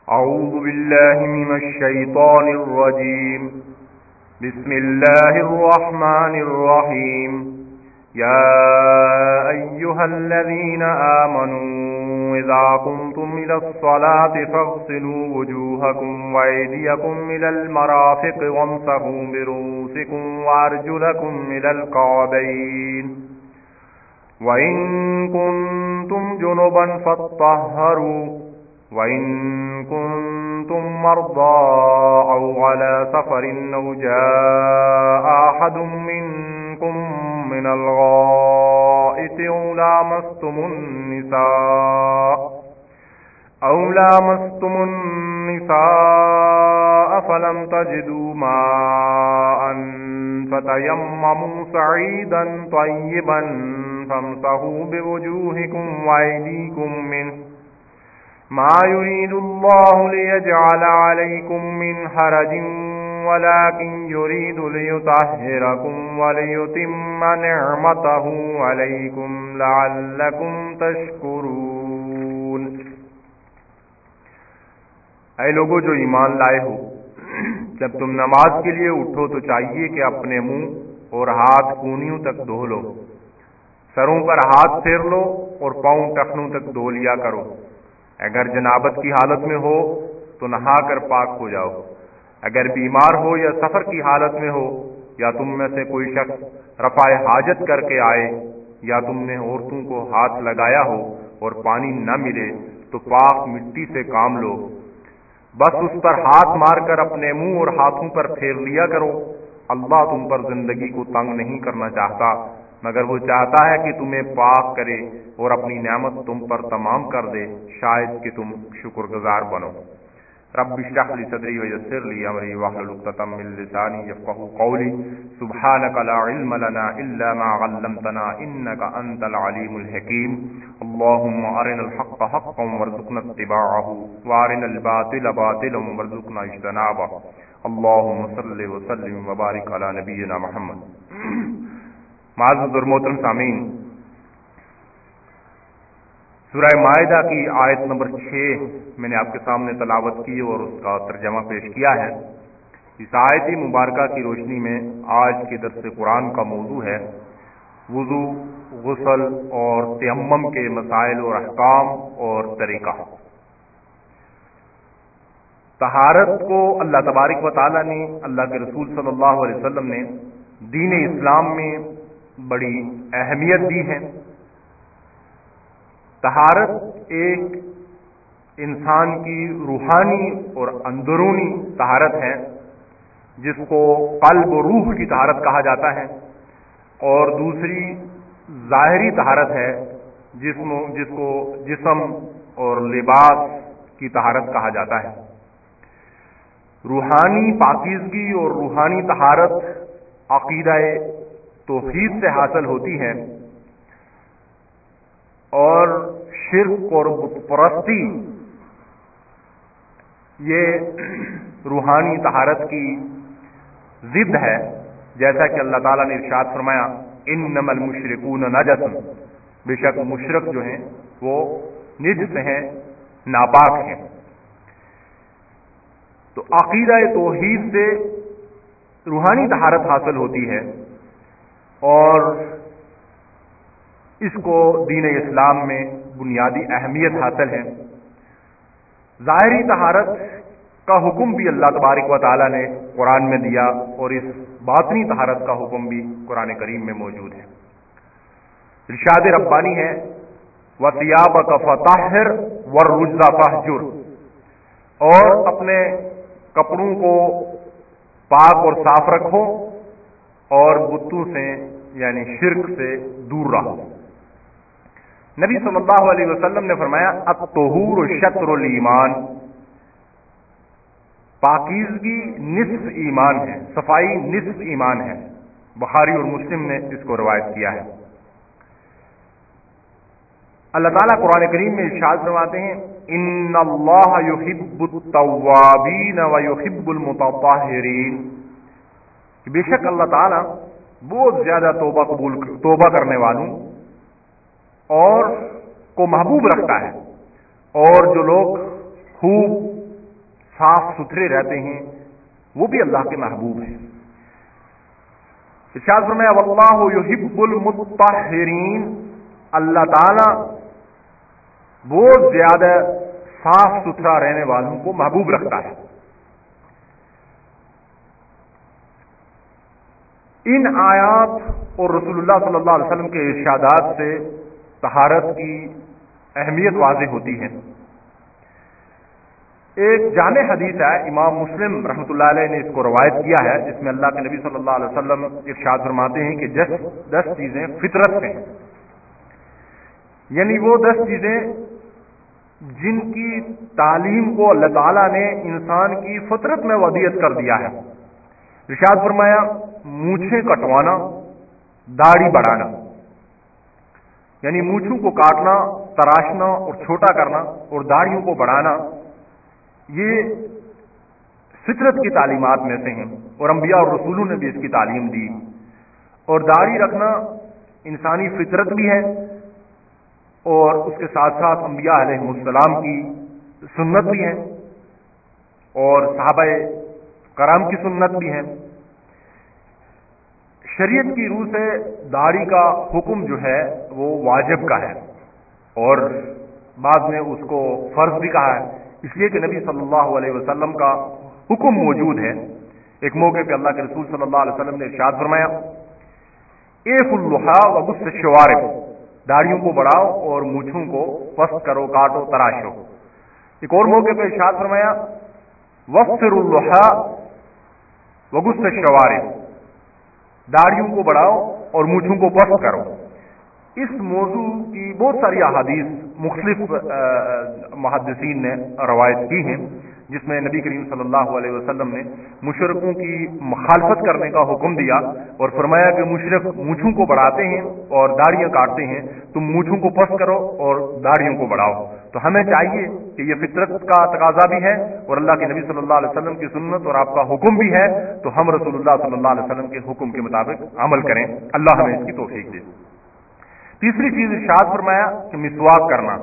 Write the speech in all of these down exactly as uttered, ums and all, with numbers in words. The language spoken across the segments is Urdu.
أعوذ بالله من الشيطان الرجيم. بسم الله الرحمن الرحيم. يا أيها الذين آمنوا إذا قمتم إلى الصلاة فاغسلوا وجوهكم وأيديكم إلى المرافق وامسحوا برؤوسكم وأرجلكم إلى الكعبين وإن كنتم جنبا فاطهروا وَإِن كُنتُم مَّرْضَىٰ أَوْ عَلَىٰ سَفَرٍ أَوْ جَاءَ أَحَدٌ مِّنكُم مِّنَ الْغَائِطِ أَوْ لَامَسْتُمُ النِّسَاءَ أَوْ لَامَسْتُمُ النِّسَاءَ فَلَمْ تَجِدُوا مَاءً فَتَيَمَّمُوا صَعِيدًا طَيِّبًا فَامْسَحُوا بِوُجُوهِكُمْ وَأَيْدِيكُم مِّنْهُ ما يريد الله ليجعل عليكم من حرج ولكن يريد ليطهركم وليتم نعمته عليكم لعلكم تشكرون. اے لوگو جو ایمان لائے ہو، جب تم نماز کے لیے اٹھو تو چاہیے کہ اپنے منہ اور ہاتھ کونیوں تک دھو لو، سروں پر ہاتھ پھیر لو اور پاؤں ٹخنوں تک دھو لیا کرو. اگر جنابت کی حالت میں ہو تو نہا کر پاک ہو جاؤ. اگر بیمار ہو یا سفر کی حالت میں ہو یا تم میں سے کوئی شخص رفع حاجت کر کے آئے یا تم نے عورتوں کو ہاتھ لگایا ہو اور پانی نہ ملے تو پاک مٹی سے کام لو، بس اس پر ہاتھ مار کر اپنے منہ اور ہاتھوں پر پھیر لیا کرو. اللہ تم پر زندگی کو تنگ نہیں کرنا چاہتا، مگر وہ چاہتا ہے کہ تمہیں پاک کرے اور اپنی نعمت تم پر تمام کر دے، شاید کہ تم شکر گزار بنو. رب اشرح لی صدری ویسر لی امری واحلل عقدۃ من لسانی یفقهوا قولی. سبحانک لا علم لنا الا ما علمتنا انک انت العلیم الحکیم. اللهم ارنا الحق حقا وارزقنا اتباعه وارنا الباطل باطلا وارزقنا اجتنابه. اللهم صل وسلم وبارک علی نبینا محمد. معزز اور محترم سامعین، سورہ مائدہ کی آیت نمبر چھ میں نے آپ کے سامنے تلاوت کی اور اس کا ترجمہ پیش کیا ہے. اس آیت مبارکہ کی روشنی میں آج کے درس قرآن کا موضوع ہے وضو، غسل اور تیمم کے مسائل اور احکام اور طریقہ. طہارت کو اللہ تبارک و تعالیٰ نے، اللہ کے رسول صلی اللہ علیہ وسلم نے دین اسلام میں بڑی اہمیت دی ہے. طہارت ایک انسان کی روحانی اور اندرونی طہارت ہے جس کو قلب و روح کی طہارت کہا جاتا ہے، اور دوسری ظاہری طہارت ہے جسم جس کو جسم اور لباس کی طہارت کہا جاتا ہے. روحانی پاکیزگی اور روحانی طہارت عقیدہ توحید سے حاصل ہوتی ہے، اور شرک اور بت پرستی یہ روحانی طہارت کی ضد ہے. جیسا کہ اللہ تعالیٰ نے ارشاد فرمایا انما المشرکون نجس، بے شک مشرک جو ہیں وہ نجس ہیں، ناپاک ہیں. تو عقیدہ توحید سے روحانی طہارت حاصل ہوتی ہے، اور اس کو دین اسلام میں بنیادی اہمیت حاصل ہے. ظاہری طہارت کا حکم بھی اللہ تبارک و تعالیٰ نے قرآن میں دیا، اور اس باطنی طہارت کا حکم بھی قرآن کریم میں موجود ہے. ارشاد ربانی ہے وَثِيَابَكَ فَطَهِّرْ وَالرُّجْزَ فَاهْجُرْ، اور اپنے کپڑوں کو پاک اور صاف رکھو اور بتوں سے یعنی شرک سے دور رہو. نبی صلی اللہ علیہ وسلم نے فرمایا الطہور شطر الایمان، پاکیزگی نصف ایمان ہے، صفائی نصف ایمان ہے. بخاری اور مسلم نے اس کو روایت کیا ہے. اللہ تعالیٰ قرآن کریم میں ارشاد فرماتے ہیں ان اللہ یحب التوابین ویحب المتطہرین، کہ بے شک اللہ تعالیٰ بہت زیادہ توبہ قبول توبہ کرنے والوں اور کو محبوب رکھتا ہے، اور جو لوگ خوب صاف ستھرے رہتے ہیں وہ بھی اللہ کے محبوب ہیں. ارشاد فرمایا واللہ یحب المطہرین، اللہ تعالی بہت زیادہ صاف ستھرا رہنے والوں کو محبوب رکھتا ہے. ان آیات اور رسول اللہ صلی اللہ علیہ وسلم کے ارشادات سے طہارت کی اہمیت واضح ہوتی ہے. ایک جامع حدیث ہے، امام مسلم رحمۃ اللہ علیہ نے اس کو روایت کیا ہے، جس میں اللہ کے نبی صلی اللہ علیہ وسلم ارشاد فرماتے ہیں کہ دس دس چیزیں فطرت سے ہیں، یعنی وہ دس چیزیں جن کی تعلیم کو اللہ تعالیٰ نے انسان کی فطرت میں ودیعت کر دیا ہے. ارشاد فرمایا مونچھیں کٹوانا، داڑھی بڑھانا، یعنی مونچھوں کو کاٹنا، تراشنا اور چھوٹا کرنا اور داڑھیوں کو بڑھانا، یہ فطرت کی تعلیمات میں سے ہیں اور انبیاء اور رسولوں نے بھی اس کی تعلیم دی. اور داڑھی رکھنا انسانی فطرت بھی ہے اور اس کے ساتھ ساتھ انبیاء علیہ السلام کی سنت بھی ہے اور صحابہ کرام کی سنت بھی ہے. شریعت کی روح سے داڑھی کا حکم جو ہے وہ واجب کا ہے اور بعض نے اس کو فرض بھی کہا ہے، اس لیے کہ نبی صلی اللہ علیہ وسلم کا حکم موجود ہے. ایک موقع پہ اللہ کے رسول صلی اللہ علیہ وسلم نے ارشاد فرمایا ایف اللحا وغص الشوارب، داڑھیوں کو بڑھاؤ اور مونچھوں کو پست کرو، کاٹو، تراشو. ایک اور موقع پہ ارشاد فرمایا وفر اللحا وغص الشوارب، داڑھیوں کو بڑھاؤ اور مونچھوں کو پست کرو. اس موضوع کی بہت ساری احادیث مختلف محدثین نے روایت کی ہیں، جس میں نبی کریم صلی اللہ علیہ وسلم نے مشرکوں کی مخالفت کرنے کا حکم دیا اور فرمایا کہ مشرک مونچھوں کو بڑھاتے ہیں اور داڑھیاں کاٹتے ہیں، تم مونچھوں کو پست کرو اور داڑھیوں کو بڑھاؤ. تو ہمیں چاہیے کہ یہ فطرت کا تقاضا بھی ہے اور اللہ کے نبی صلی اللہ علیہ وسلم کی سنت اور آپ کا حکم بھی ہے، تو ہم رسول اللہ صلی اللہ علیہ وسلم کے حکم کے مطابق عمل کریں. اللہ ہمیں اس کی توفیق دے. تیسری چیز ارشاد فرمایا کہ مسواک کرنا.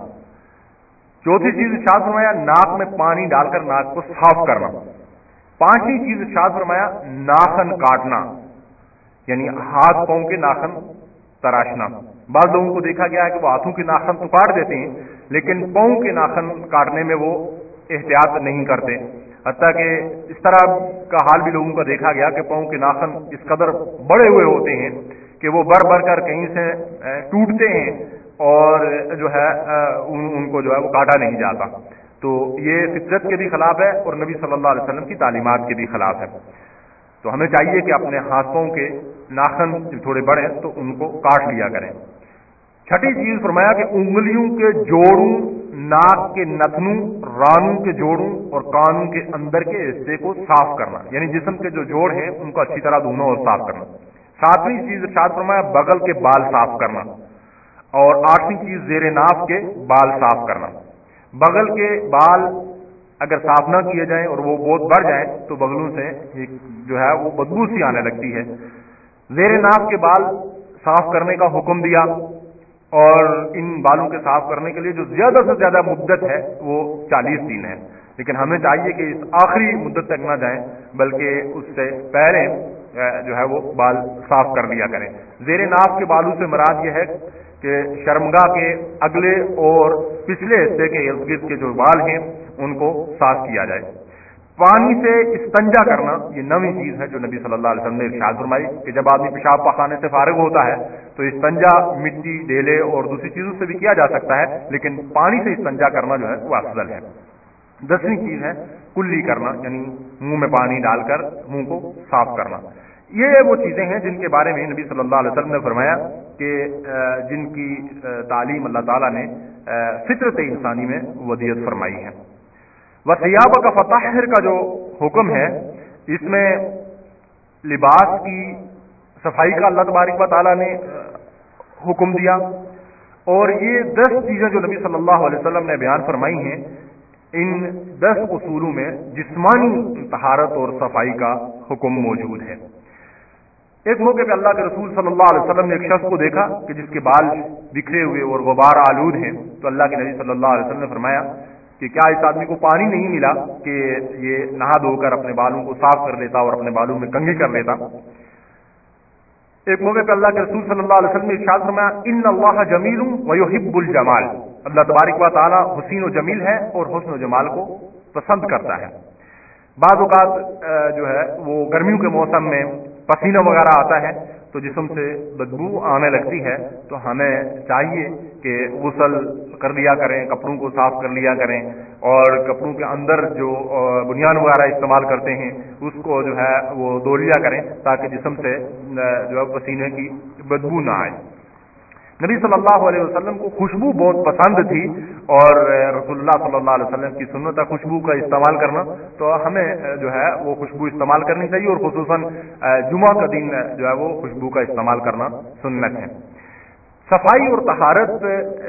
چوتھی چیز ارشاد فرمایا ناک میں پانی ڈال کر ناک کو صاف کرنا. پانچویں چیز ارشاد فرمایا ناخن کاٹنا، یعنی ہاتھ پاؤں کے ناخن تراشنا. بعض لوگوں کو دیکھا گیا ہے کہ وہ ہاتھوں کے ناخن تو کاٹ دیتے ہیں لیکن پاؤں کے ناخن کاٹنے میں وہ احتیاط نہیں کرتے، حتیٰ کہ اس طرح کا حال بھی لوگوں کا دیکھا گیا کہ پاؤں کے ناخن اس قدر بڑے ہوئے ہوتے ہیں کہ وہ بڑھ بڑھ کر کہیں سے ٹوٹتے ہیں اور جو ہے ان, ان کو جو ہے وہ کاٹا نہیں جاتا. تو یہ فطرت کے بھی خلاف ہے اور نبی صلی اللہ علیہ وسلم کی تعلیمات کے بھی خلاف ہے. تو ہمیں چاہیے کہ اپنے ہاتھوں کے ناخن تھوڑے بڑے تو ان کو کاٹ لیا کریں. چھٹی چیز فرمایا کہ انگلیوں کے جوڑوں، ناک کے نتنوں، رانوں کے جوڑوں اور کانوں کے اندر کے حصے کو صاف کرنا، یعنی جسم کے جو جوڑ ہیں ان کو اچھی طرح دھونا اور صاف کرنا. ساتویں چیز ارشاد فرمایا بغل کے بال صاف کرنا اور آٹھویں چیز زیر ناف کے بال صاف کرنا. بغل کے بال اگر صاف نہ کیے جائیں اور وہ بہت بڑھ جائیں تو بغلوں سے ایک جو ہے وہ بدبو سی آنے لگتی ہے. زیر ناف کے بال صاف کرنے کا حکم دیا اور ان بالوں کے صاف کرنے کے لیے جو زیادہ سے زیادہ مدت ہے وہ چالیس دن ہے، لیکن ہمیں چاہیے کہ اس آخری مدت تک نہ جائیں بلکہ اس سے پہلے جو ہے وہ بال صاف کر لیا کریں. زیر ناف کے بالوں سے مراد یہ ہے کہ شرمگاہ کے اگلے اور پچھلے حصے کے ارد گرد کے جو بال ہیں ان کو صاف کیا جائے. پانی سے استنجا کرنا یہ نویں چیز ہے جو نبی صلی اللہ علیہ وسلم نے ارشاد فرمائی کہ جب آدمی پیشاب پخانے سے فارغ ہوتا ہے تو استنجا مٹی، ڈیلے اور دوسری چیزوں سے بھی کیا جا سکتا ہے، لیکن پانی سے استنجا کرنا جو ہے وہ افضل ہے. دسویں چیز ہے کلی کرنا، یعنی منہ میں پانی ڈال کر منہ کو صاف کرنا. یہ وہ چیزیں ہیں جن کے بارے میں نبی صلی اللہ علیہ وسلم نے فرمایا کہ جن کی تعلیم اللہ تعالیٰ نے فطرت انسانی میں ودیعت فرمائی ہے. وثیابہ کا فطہر کا جو حکم ہے اس میں لباس کی صفائی کا اللہ تبارک و تعالیٰ نے حکم دیا اور یہ دس چیزیں جو نبی صلی اللہ علیہ وسلم نے بیان فرمائی ہیں ان دس اصولوں میں جسمانی طہارت اور صفائی کا حکم موجود ہے. ایک موقع پہ اللہ کے رسول صلی اللہ علیہ وسلم نے ایک شخص کو دیکھا کہ جس کے بال بکھرے ہوئے اور غبار آلود ہیں، تو اللہ کے نبی صلی اللہ علیہ وسلم نے فرمایا کہ کیا اس آدمی کو پانی نہیں ملا کہ یہ نہا دھو کر اپنے بالوں کو صاف کر لیتا اور اپنے بالوں میں کنگھی کر لیتا. ایک موقع پہ اللہ کے رسول صلی اللہ علیہ وسلم نے ارشاد فرمایا ان اللہ جمیل ویحب الجمال، اللہ تبارک و تعالی حسین و جمیل ہے اور حسن و جمال کو پسند کرتا ہے. بعض اوقات جو ہے وہ گرمیوں کے موسم میں پسینہ وغیرہ آتا ہے تو جسم سے بدبو آنے لگتی ہے، تو ہمیں چاہیے کہ غسل کر لیا کریں، کپڑوں کو صاف کر لیا کریں، اور کپڑوں کے اندر جو بنیان وغیرہ استعمال کرتے ہیں اس کو جو ہے وہ دھو لیا کریں تاکہ جسم سے جو ہے پسینے کی بدبو نہ آئے. نبی صلی اللہ علیہ وسلم کو خوشبو بہت پسند تھی اور رسول اللہ صلی اللہ علیہ وسلم کی سنت ہے خوشبو کا استعمال کرنا، تو ہمیں جو ہے وہ خوشبو استعمال کرنی چاہیے، اور خصوصاً جمعہ کا دن جو ہے وہ خوشبو کا استعمال کرنا سنت ہے. صفائی اور طہارت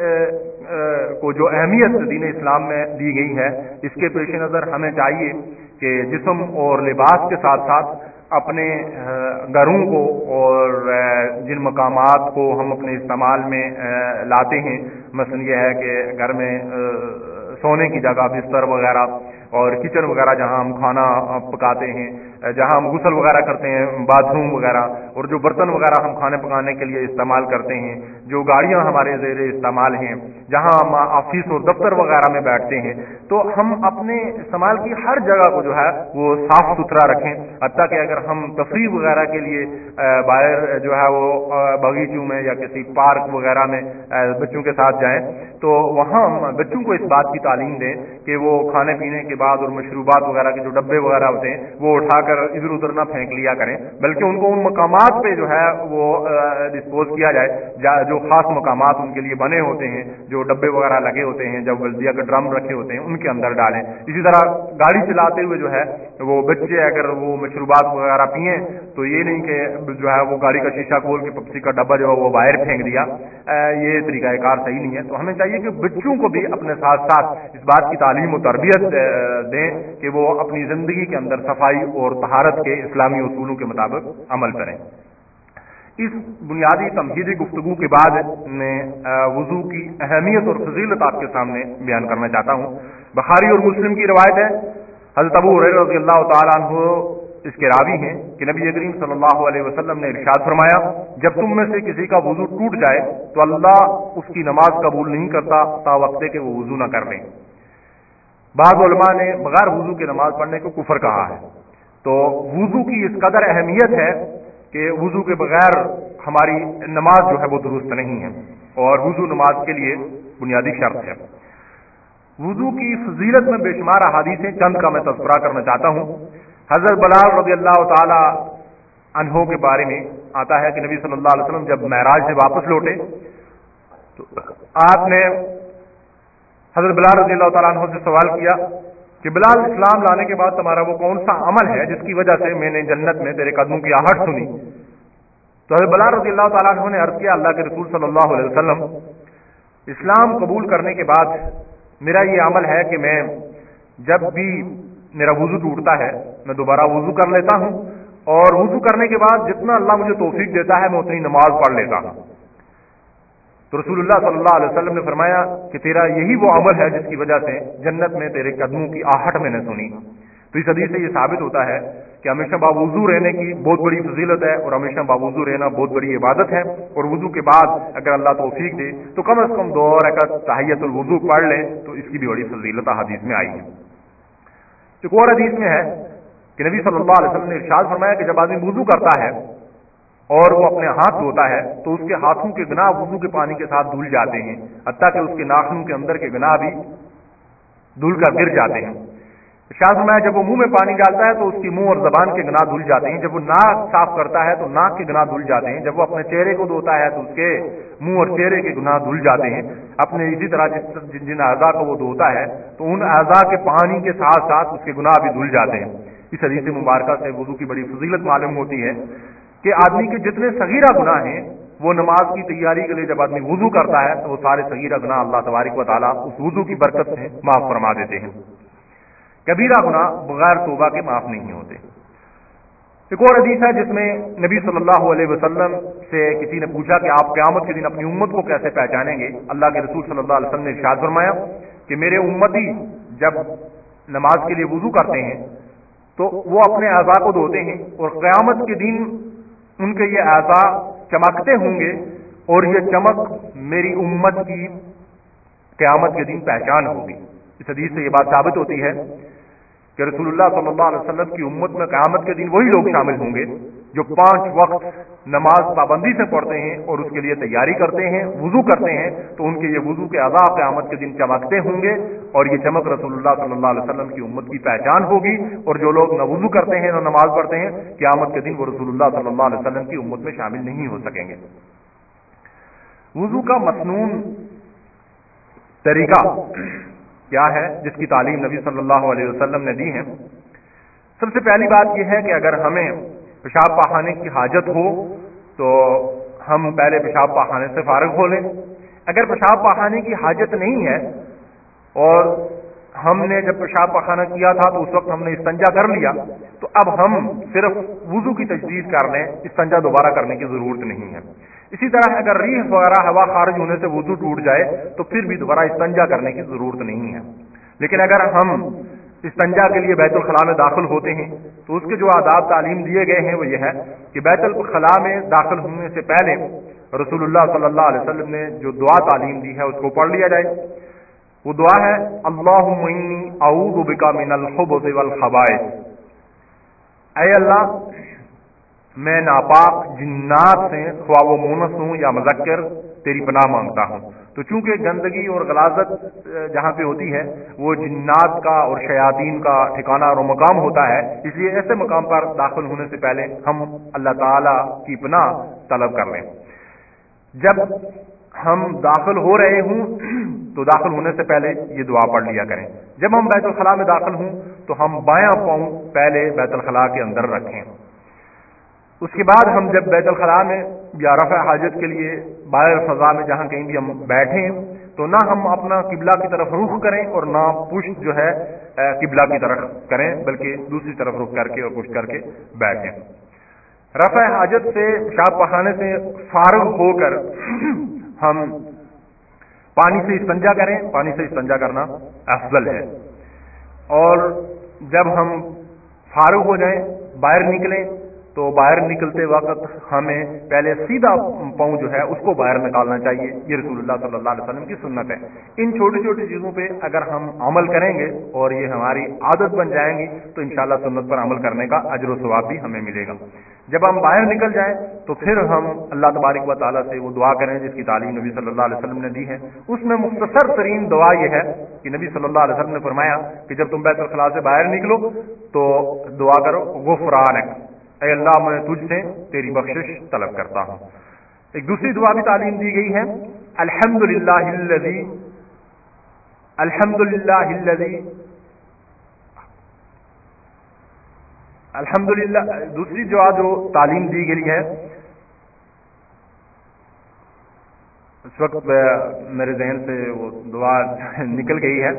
کو جو اہمیت دین اسلام میں دی گئی ہے، اس کے پیش نظر ہمیں چاہیے کہ جسم اور لباس کے ساتھ ساتھ اپنے گھروں کو اور جن مقامات کو ہم اپنے استعمال میں لاتے ہیں، مثلا یہ ہے کہ گھر میں سونے کی جگہ بستر وغیرہ اور کچن وغیرہ جہاں ہم کھانا پکاتے ہیں، جہاں ہم غسل وغیرہ کرتے ہیں، باتھ روم وغیرہ، اور جو برتن وغیرہ ہم کھانے پکانے کے لیے استعمال کرتے ہیں، جو گاڑیاں ہمارے زیر استعمال ہیں، جہاں ہم آفس اور دفتر وغیرہ میں بیٹھتے ہیں، تو ہم اپنے استعمال کی ہر جگہ کو جو ہے وہ صاف ستھرا رکھیں. حتیٰ کہ اگر ہم تفریح وغیرہ کے لیے باہر جو ہے وہ باغیچوں میں یا کسی پارک وغیرہ میں بچوں کے ساتھ جائیں تو وہاں ہم بچوں کو اس بات کی تعلیم دیں کہ وہ کھانے پینے کے بعد اور مشروبات وغیرہ کے جو ڈبے وغیرہ ہوتے ہیں وہ اٹھا کر ادھر ادھر نہ پھینک لیا کریں، بلکہ ان کو ان مقامات پہ جو ہے وہ ڈسپوز کیا جائے جو خاص مقامات ان کے لیے بنے ہوتے ہیں، جو ڈبے وغیرہ لگے ہوتے ہیں، جب بلدیہ کے ڈرم رکھے ہوتے ہیں ان کے اندر ڈالیں. اسی طرح گاڑی چلاتے ہوئے جو ہے وہ بچے اگر وہ مشروبات وغیرہ پئیں تو یہ نہیں کہ جو ہے وہ گاڑی کا شیشہ کھول کے پپسی کا ڈبہ جو ہے وہ باہر پھینک دیا، یہ طریقہ کار صحیح نہیں ہے. تو ہمیں چاہیے کہ بچوں کو بھی اپنے ساتھ ساتھ اس بات کی تعلیم و تربیت دیں کہ وہ اپنی زندگی کے اندر صفائی اور طہارت کے اسلامی اصولوں کے مطابق عمل کریں. اس بنیادی تمہیدی گفتگو کے بعد میں وضو کی اہمیت اور فضیلت آپ کے سامنے بیان کرنا چاہتا ہوں. بخاری اور مسلم کی روایت ہے، حضرت ابو ہریرہ رضی اللہ تعالیٰ عنہ اس کے راوی ہیں کہ نبی کریم صلی اللہ علیہ وسلم نے ارشاد فرمایا جب تم میں سے کسی کا وضو ٹوٹ جائے تو اللہ اس کی نماز قبول نہیں کرتا تا وقت کہ وہ وضو نہ کر لیں. بعض علماء نے بغیر وضو کے نماز پڑھنے کو کفر کہا ہے. تو وضو کی اس قدر اہمیت ہے کہ وضو کے بغیر ہماری نماز جو ہے وہ درست نہیں ہے، اور وضو نماز کے لیے بنیادی شرط ہے. وضو کی فضیلت میں بے شمار احادیث ہیں، چند کا میں تذکرہ کرنا چاہتا ہوں. حضرت بلال رضی اللہ تعالی عنہ کے بارے میں آتا ہے کہ نبی صلی اللہ علیہ وسلم جب معراج سے واپس لوٹے تو آپ نے حضرت بلال رضی اللہ تعالیٰ عنہ سے سوال کیا کہ بلال، اسلام لانے کے بعد تمہارا وہ کون سا عمل ہے جس کی وجہ سے میں نے جنت میں تیرے قدموں کی آہٹ سنی؟ تو حضرت بلال رضی اللہ تعالیٰ عنہ نے عرض کیا، اللہ کے رسول صلی اللہ علیہ وسلم، اسلام قبول کرنے کے بعد میرا یہ عمل ہے کہ میں جب بھی میرا وضو ٹوٹتا ہے میں دوبارہ وضو کر لیتا ہوں، اور وضو کرنے کے بعد جتنا اللہ مجھے توفیق دیتا ہے میں اتنی نماز پڑھ لیتا ہوں. تو رسول اللہ صلی اللہ علیہ وسلم نے فرمایا کہ تیرا یہی وہ عمل ہے جس کی وجہ سے جنت میں تیرے قدموں کی آہٹ میں نے سنی. تو اس حدیث سے یہ ثابت ہوتا ہے کہ ہمیشہ باوضو رہنے کی بہت بڑی فضیلت ہے، اور ہمیشہ باوضو رہنا بہت بڑی عبادت ہے. اور وضو کے بعد اگر اللہ توفیق دے تو کم از کم دو رکعت تحیۃ الوضو پڑھ لیں تو اس کی بھی بڑی فضیلت حدیث میں آئی ہے. ایک اور حدیث میں ہے کہ نبی صلی اللہ علیہ وسلم نے ارشاد فرمایا کہ جب آدمی وضو کرتا ہے اور وہ اپنے ہاتھ دھوتا ہے تو اس کے ہاتھوں کے گناہ وضو کے پانی کے ساتھ دھل جاتے ہیں، حتیٰ کہ اس کے ناخنوں کے اندر کے گناہ بھی دھل کر گر جاتے ہیں. ارشاد فرمایا جب وہ منہ میں پانی ڈالتا ہے تو اس کی منہ اور زبان کے گناہ دھل جاتے ہیں، جب وہ ناک صاف کرتا ہے تو ناک کے گناہ دھل جاتے ہیں، جب وہ اپنے چہرے کو دھوتا ہے تو اس کے منہ اور چہرے کے گناہ دھل جاتے ہیں. اپنے اسی طرح جن جن اعضاء کو وہ دھوتا ہے تو ان اعضاء کے پانی کے ساتھ ساتھ اس کے گناہ بھی دھل جاتے ہیں. اس حدیث مبارکہ سے وضو کی بڑی فضیلت معلوم ہوتی ہے کہ آدمی کے جتنے صغیرہ گناہ ہیں وہ نماز کی تیاری کے لیے جب آدمی وضو کرتا ہے تو وہ سارے صغیرہ گناہ اللہ تبارک و تعالیٰ اس وضو کی برکت سے معاف فرما دیتے ہیں. کبیرہ گناہ بغیر توبہ کے معاف نہیں ہوتے. ایک اور حدیث ہے جس میں نبی صلی اللہ علیہ وسلم سے کسی نے پوچھا کہ آپ قیامت کے دن اپنی امت کو کیسے پہچانیں گے؟ اللہ کے رسول صلی اللہ علیہ وسلم نے ارشاد فرمایا کہ میرے امتی جب نماز کے لیے وضو کرتے ہیں تو وہ اپنے اعضاء کو دھوتے ہیں، اور قیامت کے دن ان کے یہ اعضاء چمکتے ہوں گے، اور یہ چمک میری امت کی قیامت کے دن پہچان ہوگی۔ اس حدیث سے یہ بات ثابت ہوتی ہے کہ رسول اللہ صلی اللہ علیہ وسلم کی امت میں قیامت کے دن وہی لوگ شامل ہوں گے جو پانچ وقت نماز پابندی سے پڑھتے ہیں اور اس کے لیے تیاری کرتے ہیں، وضو کرتے ہیں، تو ان کے یہ وضو کے اعضاء قیامت کے دن چمکتے ہوں گے، اور یہ چمک رسول اللہ صلی اللہ علیہ وسلم کی امت کی پہچان ہوگی۔ اور جو لوگ نہ وضو کرتے ہیں نہ نماز پڑھتے ہیں، قیامت کے دن وہ رسول اللہ صلی اللہ علیہ وسلم کی امت میں شامل نہیں ہو سکیں گے۔ وضو کا مسنون طریقہ کیا ہے جس کی تعلیم نبی صلی اللہ علیہ وسلم نے دی ہے؟ سب سے پہلی بات یہ ہے کہ اگر ہمیں پیشاب پخانے کی حاجت ہو تو ہم پہلے پیشاب پخانے سے فارغ ہو لیں۔ اگر پیشاب پخانے کی حاجت نہیں ہے اور ہم نے جب پیشاب پخانہ کیا تھا تو اس وقت ہم نے استنجا کر لیا، تو اب ہم صرف وضو کی تجدید کر لیں، استنجا دوبارہ کرنے کی ضرورت نہیں ہے۔ اسی طرح اگر ریح وغیرہ ہوا خارج ہونے سے وضو ٹوٹ جائے تو پھر بھی دوبارہ استنجا کرنے کی ضرورت نہیں ہے۔ لیکن اگر ہم استنجا کے لیے بیت الخلاء میں داخل ہوتے ہیں تو اس کے جو آداب تعلیم دیے گئے ہیں وہ یہ ہے کہ بیت الخلاء میں داخل ہونے سے پہلے رسول اللہ صلی اللہ علیہ وسلم نے جو دعا تعلیم دی ہے اس کو پڑھ لیا جائے۔ وہ دعا ہے اللہم انی اعوذ بک من الخبث والخبائث، اے اللہ میں ناپاک جنات سے، خواہ وہ مونس ہوں یا مذکر، تیری پناہ مانگتا ہوں۔ تو چونکہ گندگی اور غلاظت جہاں پہ ہوتی ہے وہ جنات کا اور شیاطین کا ٹھکانہ اور مقام ہوتا ہے، اس لیے ایسے مقام پر داخل ہونے سے پہلے ہم اللہ تعالی کی پناہ طلب کر لیں۔ جب ہم داخل ہو رہے ہوں تو داخل ہونے سے پہلے یہ دعا پڑھ لیا کریں۔ جب ہم بیت الخلاء میں داخل ہوں تو ہم بایاں پاؤں پہلے بیت الخلاء کے اندر رکھیں۔ اس کے بعد ہم جب بیت الخلاء میں یا رفع حاجت کے لیے باہر فضا میں جہاں کہیں بھی ہم بیٹھیں تو نہ ہم اپنا قبلہ کی طرف رخ کریں اور نہ پشت جو ہے قبلہ کی طرف کریں، بلکہ دوسری طرف رخ کر کے اور پشت کر کے بیٹھیں۔ رفع حاجت سے، پیشاب پخانے سے فارغ ہو کر ہم پانی سے استنجا کریں۔ پانی سے استنجا کرنا افضل ہے۔ اور جب ہم فارغ ہو جائیں، باہر نکلیں، تو باہر نکلتے وقت ہمیں پہلے سیدھا پاؤں جو ہے اس کو باہر نکالنا چاہیے۔ یہ رسول اللہ صلی اللہ علیہ وسلم کی سنت ہے۔ ان چھوٹی چھوٹی چیزوں پہ اگر ہم عمل کریں گے اور یہ ہماری عادت بن جائیں گی تو انشاءاللہ سنت پر عمل کرنے کا اجر و ثواب بھی ہمیں ملے گا۔ جب ہم باہر نکل جائیں تو پھر ہم اللہ تبارک و تعالیٰ سے وہ دعا کریں جس کی تعلیم نبی صلی اللہ علیہ وسلم نے دی ہے۔ اس میں مختصر ترین دعا یہ ہے کہ نبی صلی اللہ علیہ وسلم نے فرمایا کہ جب تم بیت الخلاء سے باہر نکلو تو دعا کرو غفرانک، اے اللہ میں تجھ سے تیری بخشش طلب کرتا ہوں۔ ایک دوسری دعا بھی تعلیم دی گئی ہے، الحمدللہ الذی الحمدللہ الذی الحمدللہ دوسری دعا جو تعلیم دی گئی ہے، اس وقت میرے ذہن سے وہ دعا نکل گئی ہے،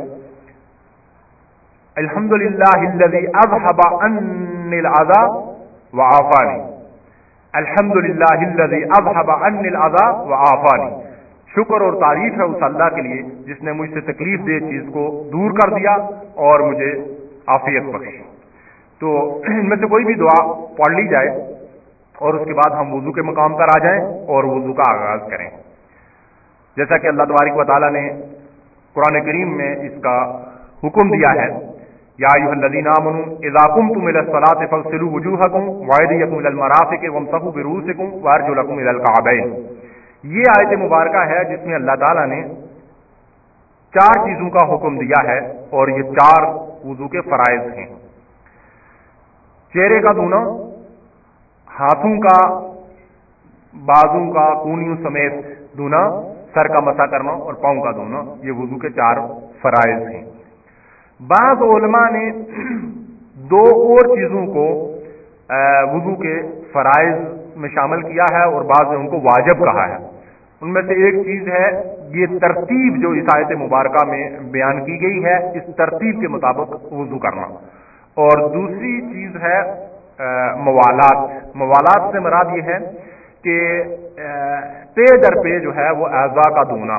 الحمدللہ الذی اذھب عنی العذا وعافانی، الحمدللہ الذی اذھب عنی العذا وعافانی، شکر اور تعریف ہے اس اللہ کے لیے جس نے مجھ سے تکلیف دہ چیز کو دور کر دیا اور مجھے عافیت بخشی۔ تو ان میں سے کوئی بھی دعا پڑھ لی جائے اور اس کے بعد ہم وضو کے مقام پر آ جائیں اور وضو کا آغاز کریں، جیسا کہ اللہ تبارک و تعالیٰ نے قرآن کریم میں اس کا حکم دیا ہے، یا ایھا الذین آمنوا اذا قمتم الی الصلاۃ فاغسلوا وجوہکم وایدیکم الی المرافق وامسحوا برؤوسکم وارجلکم الی الکعبین۔ یہ آیت مبارکہ ہے جس میں اللہ تعالیٰ نے چار چیزوں کا حکم دیا ہے اور یہ چار وضو کے فرائض ہیں۔ چہرے کا دھونا، ہاتھوں کا، بازوں کا، کونیوں سمیت دھونا، سر کا مسح کرنا اور پاؤں کا دھونا، یہ وضو کے چار فرائض ہیں۔ بعض علماء نے دو اور چیزوں کو وضو کے فرائض میں شامل کیا ہے اور بعض نے ان کو واجب کہا ہے۔ ان میں سے ایک چیز ہے یہ ترتیب جو اس آیت مبارکہ میں بیان کی گئی ہے، اس ترتیب کے مطابق وضو کرنا، اور دوسری چیز ہے موالات۔ موالات سے مراد یہ ہے کہ پے در پے جو ہے وہ اعضاء کا دھونا،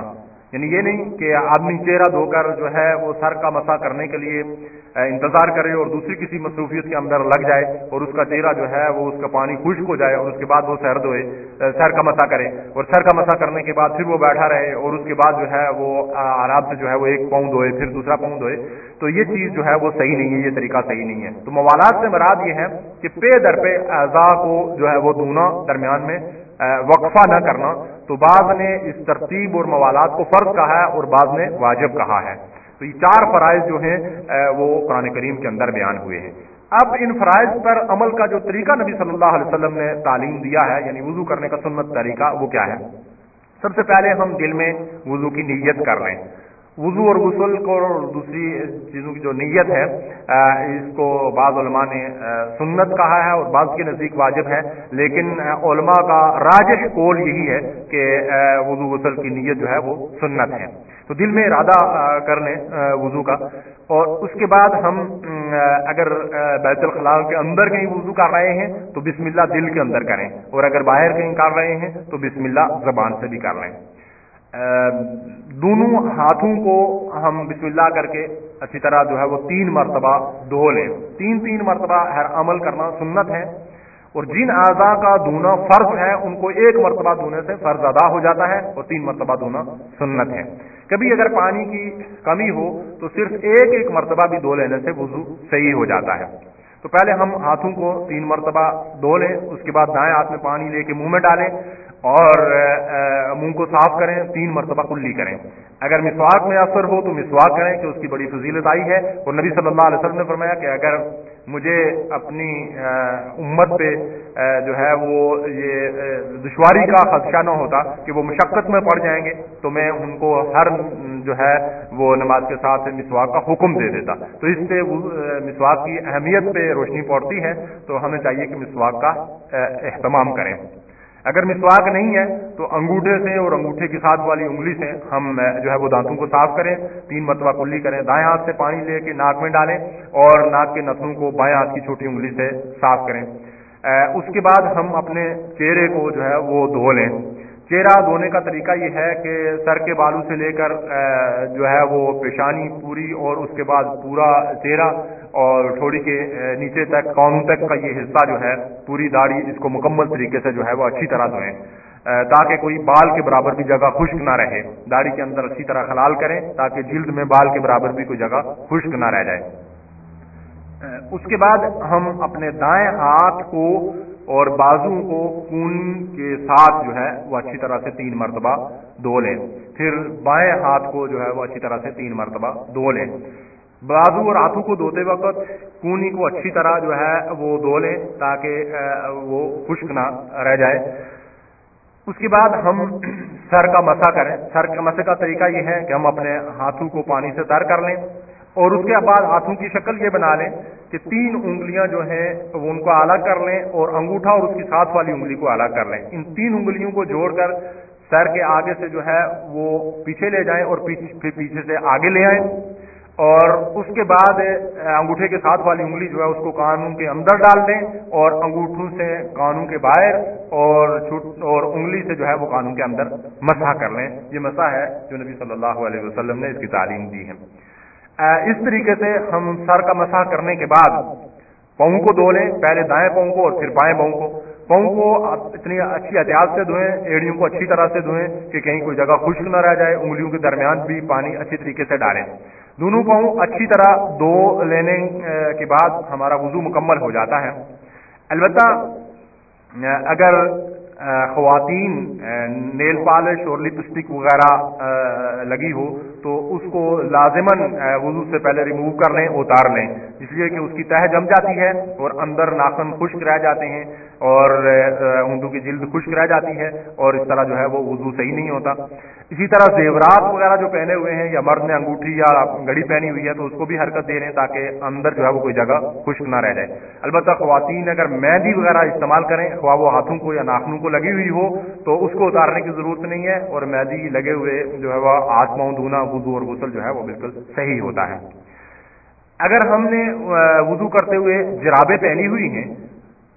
یعنی یہ نہیں کہ آدمی چہرہ دھو کر جو ہے وہ سر کا مسح کرنے کے لیے انتظار کرے اور دوسری کسی مصروفیت کے اندر لگ جائے اور اس کا چہرہ جو ہے وہ اس کا پانی خشک ہو جائے اور اس کے بعد وہ سر دھوئے سر کا مسح کرے اور سر کا مسح کرنے کے بعد پھر وہ بیٹھا رہے اور اس کے بعد جو ہے وہ آرام سے جو ہے وہ ایک پاؤں دھوئے پھر دوسرا پاؤں دھوئے، تو یہ چیز جو ہے وہ صحیح نہیں ہے، یہ طریقہ صحیح نہیں ہے۔ تو موالات سے مراد یہ ہے کہ پے در پہ اعضاء کو جو ہے وہ دھونا، درمیان میں وقفہ نہ کرنا۔ تو بعض نے اس ترتیب اور موالات کو فرض کہا ہے اور بعض نے واجب کہا ہے۔ تو یہ چار فرائض جو ہیں وہ قرآن کریم کے اندر بیان ہوئے ہیں۔ اب ان فرائض پر عمل کا جو طریقہ نبی صلی اللہ علیہ وسلم نے تعلیم دیا ہے، یعنی وضو کرنے کا سنت طریقہ، وہ کیا ہے؟ سب سے پہلے ہم دل میں وضو کی نیت کر لیں۔ وضو اور غسل کو اور دوسری چیزوں کی جو نیت ہے اس کو بعض علماء نے سنت کہا ہے اور بعض کے نزدیک واجب ہے، لیکن علماء کا راجح قول یہی ہے کہ وضو غسل کی نیت جو ہے وہ سنت ہے۔ تو دل میں ارادہ کر لیں وضو کا، اور اس کے بعد ہم اگر بیت الخلاء کے اندر کہیں وضو کر رہے ہیں تو بسم اللہ دل کے اندر کریں، اور اگر باہر کہیں کر رہے ہیں تو بسم اللہ زبان سے بھی کر لیں۔ دونوں ہاتھوں کو ہم بسم اللہ کر کے اچھی طرح جو ہے وہ تین مرتبہ دھو لیں۔ تین تین مرتبہ ہر عمل کرنا سنت ہے، اور جن اعضاء کا دھونا فرض ہے ان کو ایک مرتبہ دھونے سے فرض ادا ہو جاتا ہے اور تین مرتبہ دھونا سنت ہے۔ کبھی اگر پانی کی کمی ہو تو صرف ایک ایک مرتبہ بھی دھو لینے سے وضو صحیح ہو جاتا ہے۔ تو پہلے ہم ہاتھوں کو تین مرتبہ دھو لیں، اس کے بعد دائیں ہاتھ میں پانی لے کے منہ میں ڈالیں اور منہ کو صاف کریں، تین مرتبہ کلی کریں۔ اگر مسواک میں اثر ہو تو مسواک کریں کہ اس کی بڑی فضیلت آئی ہے، اور نبی صلی اللہ علیہ وسلم نے فرمایا کہ اگر مجھے اپنی امت پہ جو ہے وہ یہ دشواری کا خدشہ نہ ہوتا کہ وہ مشقت میں پڑ جائیں گے تو میں ان کو ہر جو ہے وہ نماز کے ساتھ مسواک کا حکم دے دیتا۔ تو اس سے مسواک کی اہمیت پہ روشنی پڑتی ہے، تو ہمیں چاہیے کہ مسواک کا اہتمام کریں۔ اگر مسواک نہیں ہے تو انگوٹھے سے اور انگوٹھے کی ساتھ والی انگلی سے ہم جو ہے وہ دانتوں کو صاف کریں، تین مرتبہ کلی کریں، دائیں ہاتھ سے پانی لے کے ناک میں ڈالیں اور ناک کے نتنوں کو بائیں ہاتھ کی چھوٹی انگلی سے صاف کریں۔ اس کے بعد ہم اپنے چہرے کو جو ہے وہ دھو لیں۔ چہرہ دھونے کا طریقہ یہ ہے کہ سر کے بالوں سے لے کر جو ہے وہ پیشانی پوری، اور اس کے بعد پورا چہرہ اور ٹھوڑی کے نیچے تک، کانوں تک کا یہ حصہ جو ہے پوری داڑھی، اس کو مکمل طریقے سے جو ہے وہ اچھی طرح دھوئیں تاکہ کوئی بال کے برابر بھی جگہ خشک نہ رہے۔ داڑھی کے اندر اچھی طرح خلال کریں تاکہ جلد میں بال کے برابر بھی کوئی جگہ خشک نہ رہ جائے۔ اس کے بعد ہم اپنے دائیں ہاتھ کو اور بازو کو خون کے ساتھ جو ہے وہ اچھی طرح سے تین مرتبہ دھو لیں، پھر بائیں ہاتھ کو جو ہے وہ اچھی طرح سے تین مرتبہ دھو لیں۔ بازو اور ہاتھوں کو دھوتے وقت کونی کو اچھی طرح جو ہے وہ دھو لیں تاکہ وہ خشک نہ رہ جائے۔ اس کے بعد ہم سر کا مسح کریں۔ سر کا مسح کا طریقہ یہ ہے کہ ہم اپنے ہاتھوں کو پانی سے تر کر لیں، اور اس کے بعد ہاتھوں کی شکل یہ بنا لیں کہ تین انگلیاں جو ہیں وہ ان کو الگ کر لیں اور انگوٹھا اور اس کی ساتھ والی انگلی کو الگ کر لیں۔ ان تین انگلیوں کو جوڑ کر سر کے آگے سے جو ہے وہ پیچھے لے جائیں اور پھر پیچھے سے آگے لے آئیں، اور اس کے بعد انگوٹھے کے ساتھ والی انگلی جو ہے اس کو کانوں کے اندر ڈال دیں اور انگوٹھوں سے کانوں کے باہر اور اور انگلی سے جو ہے وہ کانوں کے اندر مسح کر لیں۔ یہ مسح ہے جو نبی صلی اللہ علیہ وسلم نے اس کی تعلیم دی ہے۔ اس طریقے سے ہم سر کا مسح کرنے کے بعد پاؤں کو دھو لیں، پہلے دائیں پاؤں کو اور پھر بائیں پاؤں کو۔ پاؤں کو اتنی اچھی احتیاط سے دھوئیں، ایڑیوں کو اچھی طرح سے دھوئیں کہ کہیں کوئی جگہ خشک نہ رہ جائے، انگلیوں کے درمیان بھی پانی اچھی طریقے سے ڈالیں۔ دونوں پاؤں اچھی طرح دھو لینے کے بعد ہمارا وضو مکمل ہو جاتا ہے۔ البتہ اگر خواتین نیل پالش اور لپسٹک وغیرہ لگی ہو تو اس کو لازماً وضو سے پہلے ریموو کر لیں، اتار لیں، اس لیے کہ اس کی تہ جم جاتی ہے اور اندر ناخن خشک رہ جاتے ہیں اور ہونٹوں کی جلد خشک رہ جاتی ہے، اور اس طرح جو ہے وہ وضو صحیح نہیں ہوتا۔ اسی طرح زیورات وغیرہ جو پہنے ہوئے ہیں یا مرد نے انگوٹھی یا گھڑی پہنی ہوئی ہے تو اس کو بھی حرکت دے لیں تاکہ اندر جو ہے وہ کوئی جگہ خشک نہ رہ جائے۔ البتہ خواتین اگر مہندی وغیرہ استعمال کریں، خواہ وہ ہاتھوں کو یا ناخنوں کو لگی ہوئی ہو، تو اس کو اتارنے کی ضرورت نہیں ہے، اور مہندی لگے ہوئے جو ہے وہ ہاتھ پاؤں دھونا، وضو اور غسل جو ہے وہ بالکل صحیح ہوتا ہے۔ اگر ہم نے وضو کرتے ہوئے جرابیں پہنی ہوئی ہیں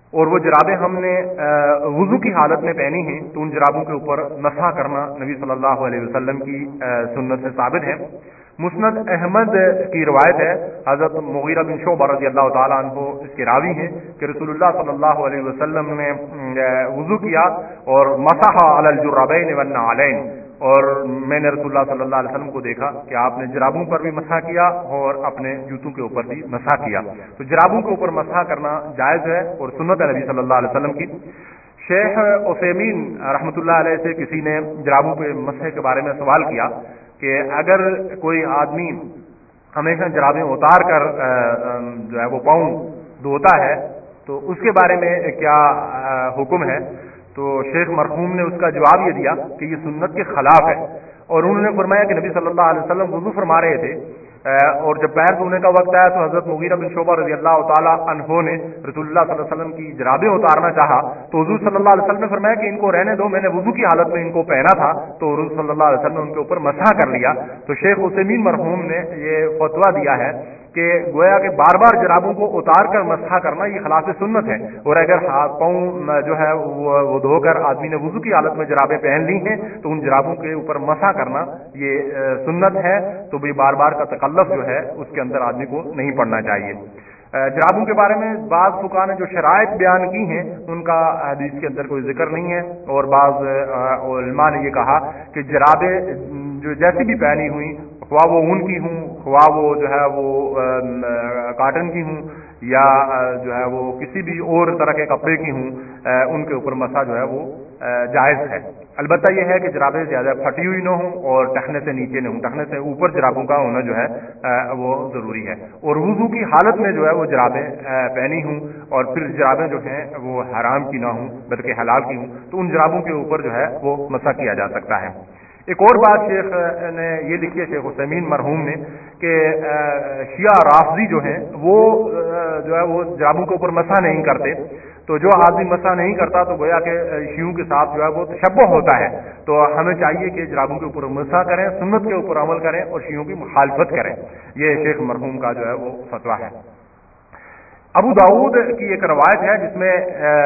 اور وہ جرابیں ہم نے وضو کی حالت میں پہنی ہیں تو ان جرابوں کے اوپر مسح کرنا نبی صلی اللہ علیہ وسلم کی سنت سے ثابت ہے۔ مسند احمد کی روایت ہے، حضرت مغیرہ بن شعبہ رضی اللہ تعالیٰ عنہ اس کے راوی ہیں کہ رسول اللہ صلی اللہ علیہ وسلم نے وضو کیا اور مسح علی الجرابین والنعلین، اور میں نے رسول اللہ صلی اللہ علیہ وسلم کو دیکھا کہ آپ نے جرابوں پر بھی مسح کیا اور اپنے جوتوں کے اوپر بھی مسح کیا۔ تو جرابوں کے اوپر مسح کرنا جائز ہے اور سنت ہے نبی صلی اللہ علیہ وسلم کی۔ شیخ عثیمین رحمۃ اللہ علیہ سے کسی نے جرابوں پہ مسح کے بارے میں سوال کیا کہ اگر کوئی آدمی ہمیشہ جرابیں اتار کر جو ہے وہ پاؤں دھوتا ہے تو اس کے بارے میں کیا حکم ہے؟ تو شیخ مرحوم نے اس کا جواب یہ دیا کہ یہ سنت کے خلاف ہے، اور انہوں نے فرمایا کہ نبی صلی اللہ علیہ وسلم وضو فرما رہے تھے اور جب پیر دھونے کا وقت آیا تو حضرت مغیرہ بن شعبہ رضی اللہ تعالیٰ عنہ نے رسول اللہ صلی اللہ علیہ وسلم کی جرابیں اتارنا چاہا تو حضور صلی اللہ علیہ وسلم نے فرمایا کہ ان کو رہنے دو، میں نے وضو کی حالت میں ان کو پہنا تھا، تو حضور صلی اللہ علیہ وسلم نے ان کے اوپر مسح کر لیا۔ تو شیخ عثیمین مرحوم نے یہ فتویٰ دیا ہے کہ گویا کہ بار بار جرابوں کو اتار کر مسح کرنا یہ خلاف سنت ہے، اور اگر ہاتھ پاؤں جو ہے وہ دھو کر آدمی نے وضو کی حالت میں جرابیں پہن لی ہیں تو ان جرابوں کے اوپر مسح کرنا یہ سنت ہے، تو بھی بار بار کا تکلف جو ہے اس کے اندر آدمی کو نہیں پڑنا چاہیے۔ جرابوں کے بارے میں بعض فقہاء نے جو شرائط بیان کی ہیں ان کا حدیث کے اندر کوئی ذکر نہیں ہے، اور بعض علماء نے یہ کہا کہ جرابیں جو جیسی بھی پہنی ہوئی، خواہ وہ اون کی ہوں، خواہ وہ جو ہے وہ کاٹن کی ہوں، یا جو ہے وہ کسی بھی اور طرح کے کپڑے کی ہوں، ان کے اوپر مسح جو ہے وہ جائز ہے۔ البتہ یہ ہے کہ جرابیں زیادہ پھٹی ہوئی نہ ہوں اور ٹخنے سے نیچے نہ ہوں، ٹخنے سے اوپر جرابوں کا ہونا جو ہے وہ ضروری ہے، اور وضو کی حالت میں جو ہے وہ جرابیں پہنی ہوں اور پھر جرابیں جو ہیں وہ حرام کی نہ ہوں بلکہ حلال کی ہوں، تو ان جرابوں کے اوپر جو ہے وہ مسح کیا جا سکتا ہے۔ ایک اور بات شیخ نے یہ لکھی ہے، شیخ عثیمین مرحوم نے، کہ شیعہ رافضی جو ہیں وہ جو ہے وہ جرابوں کے اوپر مسح نہیں کرتے، تو جو آدمی مسح نہیں کرتا تو گویا کہ شیعوں کے ساتھ جو ہے وہ تشبہ ہوتا ہے، تو ہمیں چاہیے کہ جرابوں کے اوپر مسح کریں، سنت کے اوپر عمل کریں اور شیعوں کی مخالفت کریں۔ یہ شیخ مرحوم کا جو ہے وہ فتویٰ ہے۔ ابو داؤد کی ایک روایت ہے جس میں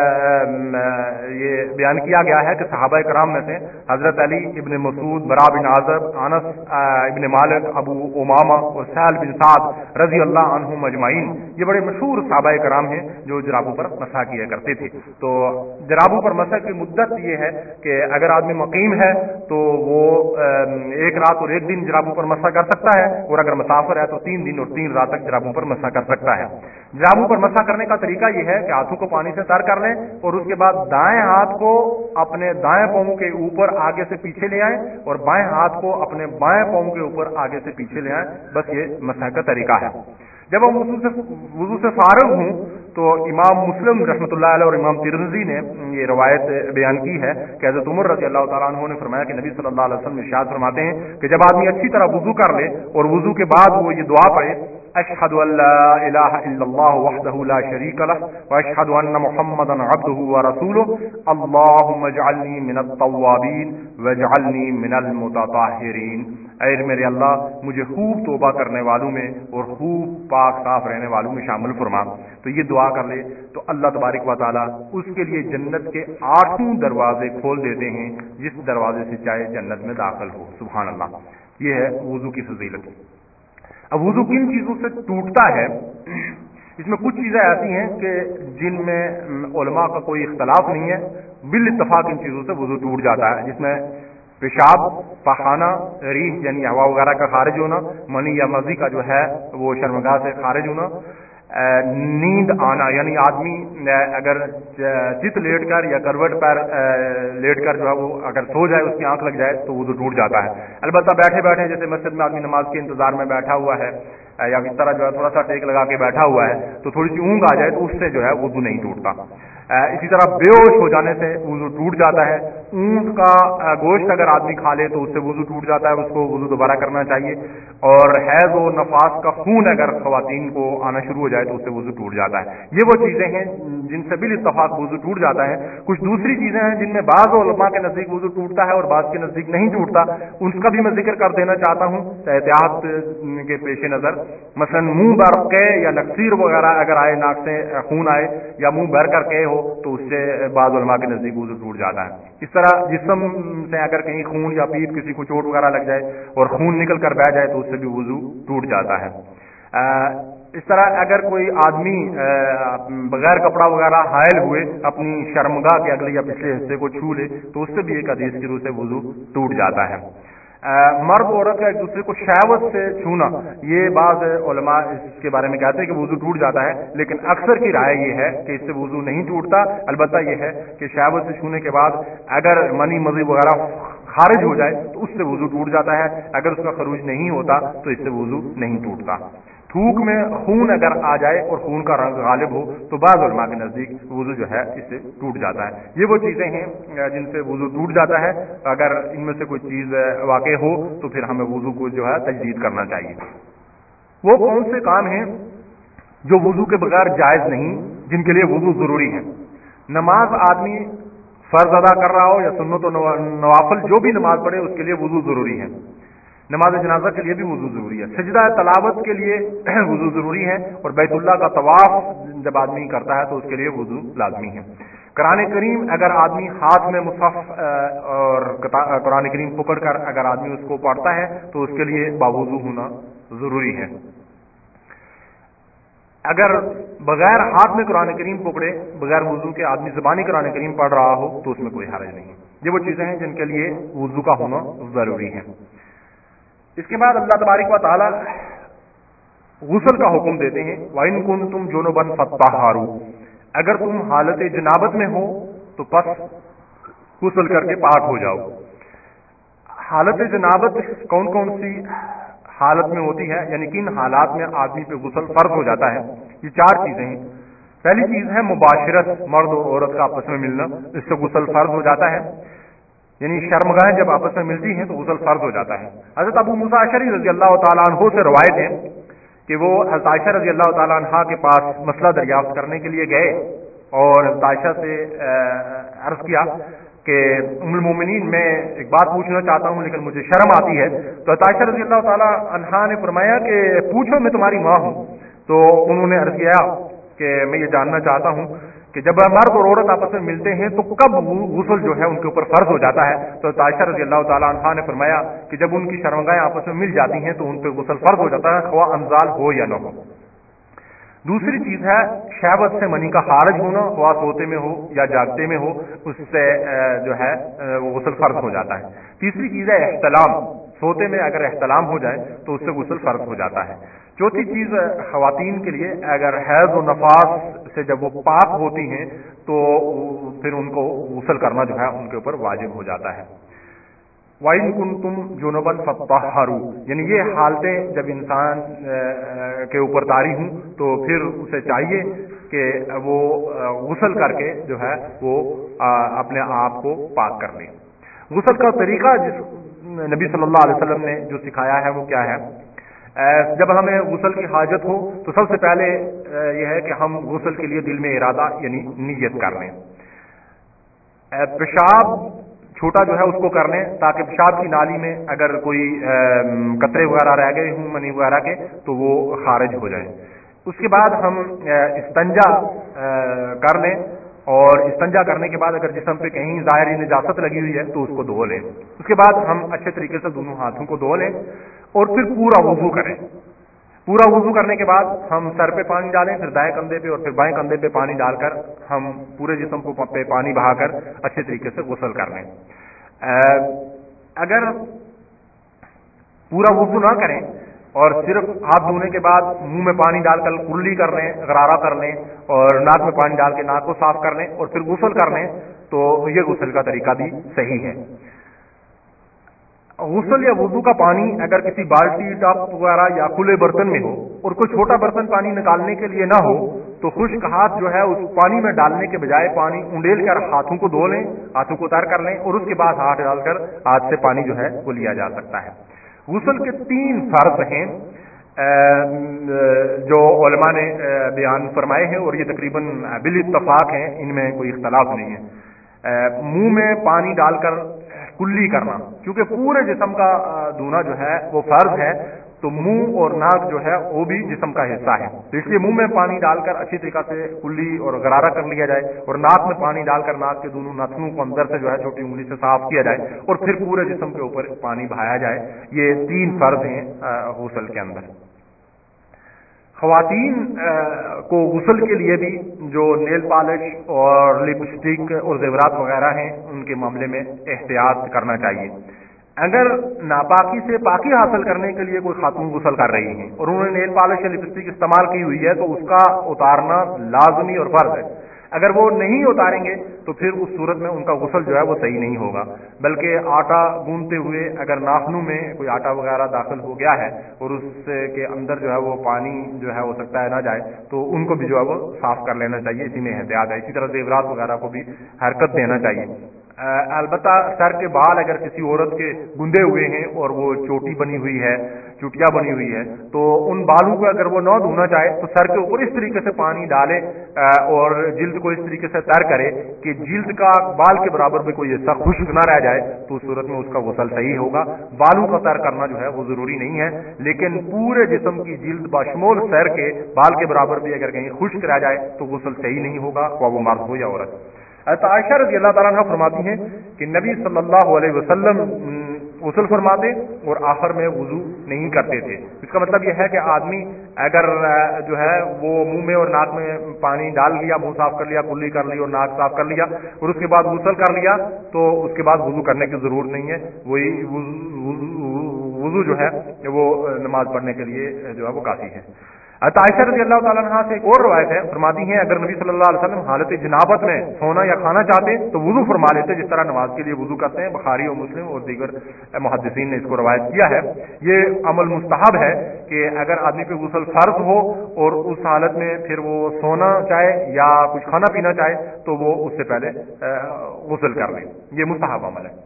یہ بیان کیا گیا ہے کہ صحابہ کرام میں سے حضرت علی ابن مسعود، برا بن عازب، انس ابن مالک، ابو امامہ اور سہل بن سعد رضی اللہ عنہم اجمعین، یہ بڑے مشہور صحابہ کرام ہیں جو جرابوں پر مسح کیا کرتے تھے۔ تو جرابوں پر مسح کی مدت یہ ہے کہ اگر آدمی مقیم ہے تو وہ ایک رات اور ایک دن جرابوں پر مسح کر سکتا ہے، اور اگر مسافر ہے تو تین دن اور تین رات تک جرابوں پر مسح کر سکتا ہے۔ جرابوں پر مسح کرنے کا طریقہ یہ ہے کہ ہاتھوں کو پانی سے تر کر لیں اور اس کے بعد دائیں ہاتھ کو اپنے دائیں پاؤں کے اوپر آگے سے پیچھے لے آئیں اور بائیں ہاتھ کو اپنے بائیں پاؤں کے اوپر آگے سے پیچھے لے آئیں، بس یہ مسح کا طریقہ ہے۔ جب ہم وضو سے وضو سے فارغ ہوں تو امام مسلم رحمۃ اللہ علیہ اور امام ترمذی نے یہ روایت بیان کی ہے کہ حضرت عمر رضی اللہ تعالیٰ عنہ نے فرمایا کہ نبی صلی اللہ علیہ وسلم ارشاد فرماتے ہیں کہ جب آدمی اچھی طرح وضو کر لے اور وضو کے بعد وہ یہ دعا پڑھے، اشہد ان لا الہ الا اللہ وحدہ لا شریک لہ واشہد ان محمدا عبدہ ورسولہ اللہم اجعلنی من التوابین واجعلنی من المتطہرین، اے میرے اللہ مجھے خوب توبہ کرنے والوں میں اور خوب پاک صاف رہنے والوں میں شامل فرما۔ تو یہ دعا کر لے تو اللہ تبارک و تعالیٰ اس کے لیے جنت کے آٹھوں دروازے کھول دیتے ہیں، جس دروازے سے چاہے جنت میں داخل ہو۔ سبحان اللہ، یہ ہے وضو کی فضیلت۔ اب وضو کن چیزوں سے ٹوٹتا ہے؟ اس میں کچھ چیزیں ایسی ہیں کہ جن میں علماء کا کوئی اختلاف نہیں ہے، بالاتفاق ان چیزوں سے وضو ٹوٹ جاتا ہے، جس میں پیشاب، پخانہ، ریح یعنی ہوا وغیرہ کا خارج ہونا، منی یا مزی کا جو ہے وہ شرمگاہ سے خارج ہونا، نیند آنا یعنی آدمی اگر چت لیٹ کر یا کروٹ پر لیٹ کر جو ہے وہ اگر سو جائے، اس کی آنکھ لگ جائے تو وضو ٹوٹ جاتا ہے۔ البتہ بیٹھے بیٹھے جیسے مسجد میں آدمی نماز کے انتظار میں بیٹھا ہوا ہے یا اس طرح جو ہے تھوڑا سا ٹیک لگا کے بیٹھا ہوا ہے تو تھوڑی سی اونگ آ جائے تو اس سے جو ہے وضو نہیں ٹوٹتا۔ اسی طرح بے ہوش ہو جانے سے وضو ٹوٹ جاتا ہے، اونٹ کا گوشت اگر آدمی کھا لے تو اس سے وضو ٹوٹ جاتا ہے، اس کو وضو دوبارہ کرنا چاہیے. اور حیض و نفاس کا خون اگر خواتین کو آنا شروع ہو جائے تو اس سے وضو ٹوٹ جاتا ہے. یہ وہ چیزیں ہیں جن سے بال اتفاق وضو ٹوٹ جاتا ہے. کچھ دوسری چیزیں ہیں جن میں بعض علماء کے نزدیک وضو ٹوٹتا ہے اور بعض کے نزدیک نہیں ٹوٹتا، اس کا بھی میں ذکر کر دینا چاہتا ہوں احتیاط کے پیش نظر. مثلا منہ بھر کے یا نقصیر وغیرہ اگر آئے، ناک سے خون آئے یا منہ بھر کر کے ہو تو اس سے بعض علماء کے نزدیک وضو ٹوٹ جاتا ہے. اس طرح جسم سے اگر کہیں خون یا پیٹ کسی کو چوٹ وغیرہ لگ جائے اور خون نکل کر بہ جائے تو اس سے بھی وضو ٹوٹ جاتا ہے. اس طرح اگر کوئی آدمی بغیر کپڑا وغیرہ حائل ہوئے اپنی شرمگاہ کے اگلے یا پچھلے حصے کو چھو لے تو اس سے بھی ایک حدیث کی روح سے وضو ٹوٹ جاتا ہے. مرد عورت کا ایک دوسرے کو شہوت سے چھونا، یہ بعض علماء اس کے بارے میں کہتے ہیں کہ وضو ٹوٹ جاتا ہے، لیکن اکثر کی رائے یہ ہے کہ اس سے وضو نہیں ٹوٹتا. البتہ یہ ہے کہ شہوت سے چھونے کے بعد اگر منی مضی وغیرہ خارج ہو جائے تو اس سے وضو ٹوٹ جاتا ہے، اگر اس کا خروج نہیں ہوتا تو اس سے وضو نہیں ٹوٹتا. تھوک میں خون اگر آ جائے اور خون کا رنگ غالب ہو تو بعض علماء کے نزدیک وضو جو ہے اس سے ٹوٹ جاتا ہے. یہ وہ چیزیں ہیں جن سے وضو ٹوٹ جاتا ہے. اگر ان میں سے کوئی چیز واقع ہو تو پھر ہمیں وضو کو جو ہے تجدید کرنا چاہیے. وہ کون سے کام ہیں جو وضو کے بغیر جائز نہیں، جن کے لیے وضو ضروری ہے؟ نماز آدمی فرض ادا کر رہا ہو یا سنت و نوافل جو بھی نماز پڑھے اس کے لیے وضو ضروری ہے. نماز جنازہ کے لیے بھی وضو ضروری ہے. سجدہ تلاوت کے لیے وضو ضروری ہے، اور بیت اللہ کا طواف جب آدمی کرتا ہے تو اس کے لیے وضو لازمی ہے. قرآن کریم اگر آدمی ہاتھ میں مصحف اور قرآن کریم پکڑ کر اگر آدمی اس کو پڑھتا ہے تو اس کے لیے باوضو ہونا ضروری ہے. اگر بغیر ہاتھ میں قرآن کریم پکڑے بغیر وضو کے آدمی زبانی قرآن کریم پڑھ رہا ہو تو اس میں کوئی حرج نہیں. یہ وہ چیزیں ہیں جن کے لیے وضو کا ہونا ضروری ہے. اس کے بعد اللہ تبارک و تعالی غسل کا حکم دیتے ہیں. وَإِن كُنتُمْ جُنُبًا فَطَّهَّرُوا، اگر تم حالت جنابت میں ہو تو پس غسل کر کے پاک ہو جاؤ. حالت جنابت کون کون سی حالت میں ہوتی ہے، یعنی کن حالات میں آدمی پہ غسل فرض ہو جاتا ہے؟ یہ چار چیزیں ہیں. پہلی چیز ہے مباشرت، مرد اور عورت کا آپس میں ملنا، اس سے غسل فرض ہو جاتا ہے. یعنی شرمگاہیں جب آپس میں ملتی ہیں تو غسل فرض ہو جاتا ہے. حضرت ابو موسیٰ اشعری رضی اللہ تعالیٰ عنہ سے روایت ہے کہ وہ حضرت عائشہ رضی اللہ تعالیٰ عنہ کے پاس مسئلہ دریافت کرنے کے لیے گئے اور حضرت عائشہ سے عرض کیا کہ ام المومنین میں ایک بات پوچھنا چاہتا ہوں لیکن مجھے شرم آتی ہے. تو حضرت عائشہ رضی اللہ تعالیٰ عنہ نے فرمایا کہ پوچھو، میں تمہاری ماں ہوں. تو انہوں نے عرض کیا کہ میں یہ جاننا چاہتا ہوں کہ جب مرد اور عورت آپس میں ملتے ہیں تو کب غسل جو ہے ان کے اوپر فرض ہو جاتا ہے؟ تو عائشہ رضی اللہ تعالیٰ عنہ نے فرمایا کہ جب ان کی شرمگاہیں آپس میں مل جاتی ہیں تو ان پہ غسل فرض ہو جاتا ہے، خواہ انزال ہو یا نہ ہو. دوسری چیز ہے شہوت سے منی کا خارج ہونا، خواہ سوتے میں ہو یا جاگتے میں ہو، اس سے جو ہے وہ غسل فرض ہو جاتا ہے. تیسری چیز ہے احتلام، سوتے میں اگر احتلام ہو جائے تو اس سے غسل فرض ہو جاتا ہے. چوتھی چیز خواتین کے لیے اگر حیض و نفاس سے جب وہ پاک ہوتی ہیں تو پھر ان کو غسل کرنا جو ہے ان کے اوپر واجب ہو جاتا ہے. وَإِن كُنتُمْ جُنُبًا فَطَّهَّرُوا، یعنی یہ حالتیں جب انسان کے اوپر طاری ہوں تو پھر اسے چاہیے کہ وہ غسل کر کے جو ہے وہ اپنے آپ کو پاک کر لے. غسل کا طریقہ جس نبی صلی اللہ علیہ وسلم نے جو سکھایا ہے وہ کیا ہے؟ جب ہمیں غسل کی حاجت ہو تو سب سے پہلے یہ ہے کہ ہم غسل کے لیے دل میں ارادہ یعنی نیت کر لیں. پیشاب چھوٹا جو ہے اس کو کر لیں تاکہ پیشاب کی نالی میں اگر کوئی قطرے وغیرہ رہ گئے ہوں منی وغیرہ کے تو وہ خارج ہو جائیں. اس کے بعد ہم استنجا کر لیں، اور استنجا کرنے کے بعد اگر جسم پہ کہیں ظاہری نجاست لگی ہوئی ہے تو اس کو دھو لیں. اس کے بعد ہم اچھے طریقے سے دونوں ہاتھوں کو دھو لیں اور پھر پورا وضو کریں. پورا وضو کرنے کے بعد ہم سر پہ پانی ڈالیں، پھر دائیں کندھے پہ اور پھر بائیں کندھے پہ پانی ڈال کر ہم پورے جسم کو پہ پانی بہا کر اچھے طریقے سے غسل کر لیں. اگر پورا وضو نہ کریں اور صرف ہاتھ دھونے کے بعد منہ میں پانی ڈال کر کرلی کر لیں، غرارہ کر لیں اور ناک میں پانی ڈال کے ناک کو صاف کر لیں اور پھر غسل کر لیں تو یہ غسل کا طریقہ بھی صحیح ہے. غسل یا وضو کا پانی اگر کسی بالٹی ٹب وغیرہ یا کھلے برتن میں ہو اور کوئی چھوٹا برتن پانی نکالنے کے لیے نہ ہو تو خشک ہاتھ جو ہے اس پانی میں ڈالنے کے بجائے پانی انڈیل کر ہاتھوں کو دھو لیں، ہاتھوں کو تر کر لیں، اور اس کے بعد ہاتھ ڈال کر ہاتھ سے پانی جو ہے وہ لیا جا سکتا ہے۔ غسل کے تین فرض ہیں جو علماء نے بیان فرمائے ہیں، اور یہ تقریباً بالاتفاق ہیں، ان میں کوئی اختلاف نہیں ہے۔ منہ میں پانی ڈال کر کلی کرنا، کیونکہ پورے جسم کا دھونا جو ہے وہ فرض ہے، تو منہ اور ناک جو ہے وہ بھی جسم کا حصہ ہے، تو اس لیے منہ میں پانی ڈال کر اچھی طریقہ سے کلی اور غرارہ کر لیا جائے، اور ناک میں پانی ڈال کر ناک کے دونوں نتنوں کو اندر سے جو ہے چھوٹی انگلی سے صاف کیا جائے، اور پھر پورے جسم کے اوپر پانی بہایا جائے۔ یہ تین فرض ہیں غسل کے اندر۔ خواتین کو غسل کے لیے بھی جو نیل پالش اور لپسٹک اور زیورات وغیرہ ہیں ان کے معاملے میں احتیاط کرنا چاہیے۔ اگر ناپاکی سے پاکی حاصل کرنے کے لیے کوئی خاتون غسل کر رہی ہیں اور انہوں نے نیل پالش یا لپسٹک استعمال کی ہوئی ہے تو اس کا اتارنا لازمی اور فرض ہے۔ اگر وہ نہیں اتاریں گے تو پھر اس صورت میں ان کا غسل جو ہے وہ صحیح نہیں ہوگا، بلکہ آٹا گوندتے ہوئے اگر ناخنوں میں کوئی آٹا وغیرہ داخل ہو گیا ہے اور اس کے اندر جو ہے وہ پانی جو ہے ہو سکتا ہے نہ جائے تو ان کو بھی جو ہے وہ صاف کر لینا چاہیے، اسی میں احتیاط ہے۔ اسی طرح زیورات وغیرہ کو بھی حرکت دینا چاہیے۔ البتہ سر کے بال اگر کسی عورت کے گندے ہوئے ہیں اور وہ چوٹی بنی ہوئی ہے، چوٹیاں بنی ہوئی ہے، تو ان بالوں کو اگر وہ نہ دھونا چاہے تو سر کے اوپر اس طریقے سے پانی ڈالے اور جلد کو اس طریقے سے تر کرے کہ جلد کا بال کے برابر بھی کوئی حصہ خشک نہ رہ جائے، تو اس صورت میں اس کا غسل صحیح ہوگا۔ بالوں کا تر کرنا جو ہے وہ ضروری نہیں ہے، لیکن پورے جسم کی جلد بشمول سر کے بال کے برابر بھی اگر کہیں خشک رہ جائے تو غسل صحیح نہیں ہوگا، خواہ وہ مرد ہو یا عورت۔ عائشہ رضی اللہ تعالیٰ عنہ فرماتی ہیں کہ نبی صلی اللہ علیہ وسلم غسل فرماتے اور آخر میں وضو نہیں کرتے تھے۔ اس کا مطلب یہ ہے کہ آدمی اگر جو ہے وہ منہ میں اور ناک میں پانی ڈال لیا، منہ صاف کر لیا، کلی کر لی اور ناک صاف کر لیا اور اس کے بعد غسل کر لیا تو اس کے بعد وضو کرنے کی ضرورت نہیں ہے، وہی وضو جو ہے وہ نماز پڑھنے کے لیے جو ہے وہ کافی ہے۔ عائشہ رضی اللہ تعالیٰ عنہ سے ایک اور روایت ہے، فرماتی ہیں اگر نبی صلی اللہ علیہ وسلم حالت جنابت میں سونا یا کھانا چاہتے تو وضو فرما لیتے جس طرح نماز کے لیے وضو کرتے ہیں۔ بخاری اور مسلم اور دیگر محدثین نے اس کو روایت کیا ہے۔ یہ عمل مستحب ہے کہ اگر آدمی پہ غسل فرض ہو اور اس حالت میں پھر وہ سونا چاہے یا کچھ کھانا پینا چاہے تو وہ اس سے پہلے غسل کر لے، یہ مستحب عمل ہے۔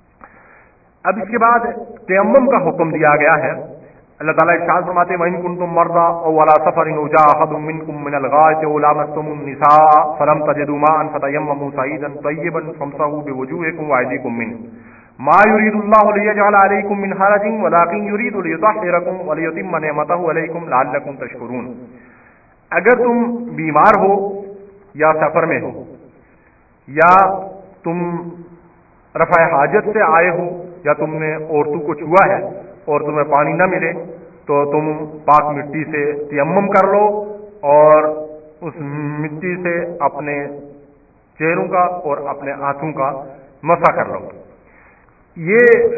اب اس کے بعد تیمم کا حکم دیا گیا ہے۔ اللہ تعالیٰ ارشاد فرماتے ہیں وَإِن كُنتُم مَّرْضَىٰ أَوْ عَلَىٰ سَفَرٍ أَوْ جَاءَ أَحَدٌ مِّنكُم مِّنَ الْغَائِطِ أَوْ لَامَسْتُمُ النِّسَاءَ فَلَمْ تَجِدُوا مَاءً فَتَيَمَّمُوا صَعِيدًا طَيِّبًا فَامْسَحُوا بِوُجُوهِكُمْ وَأَيْدِيكُم مِّنْهُ مَا يُرِيدُ اللَّهُ لِيَجْعَلَ عَلَيْكُم مِّنْ حَرَجٍ وَلَٰكِن يُرِيدُ لِيُطَهِّرَكُمْ وَلِيُتِمَّ نِعْمَتَهُ عَلَيْكُمْ لَعَلَّكُمْ تَشْكُرُونَ۔ اگر تم بیمار ہو یا سفر میں ہو یا تم رفع حاجت سے آئے ہو یا تم نے عورتوں کو چھوا ہے اور تمہیں پانی نہ ملے تو تم پاک مٹی سے تیمم کر لو اور اس مٹی سے اپنے چہروں کا اور اپنے ہاتھوں کا مسح کر لو۔ یہ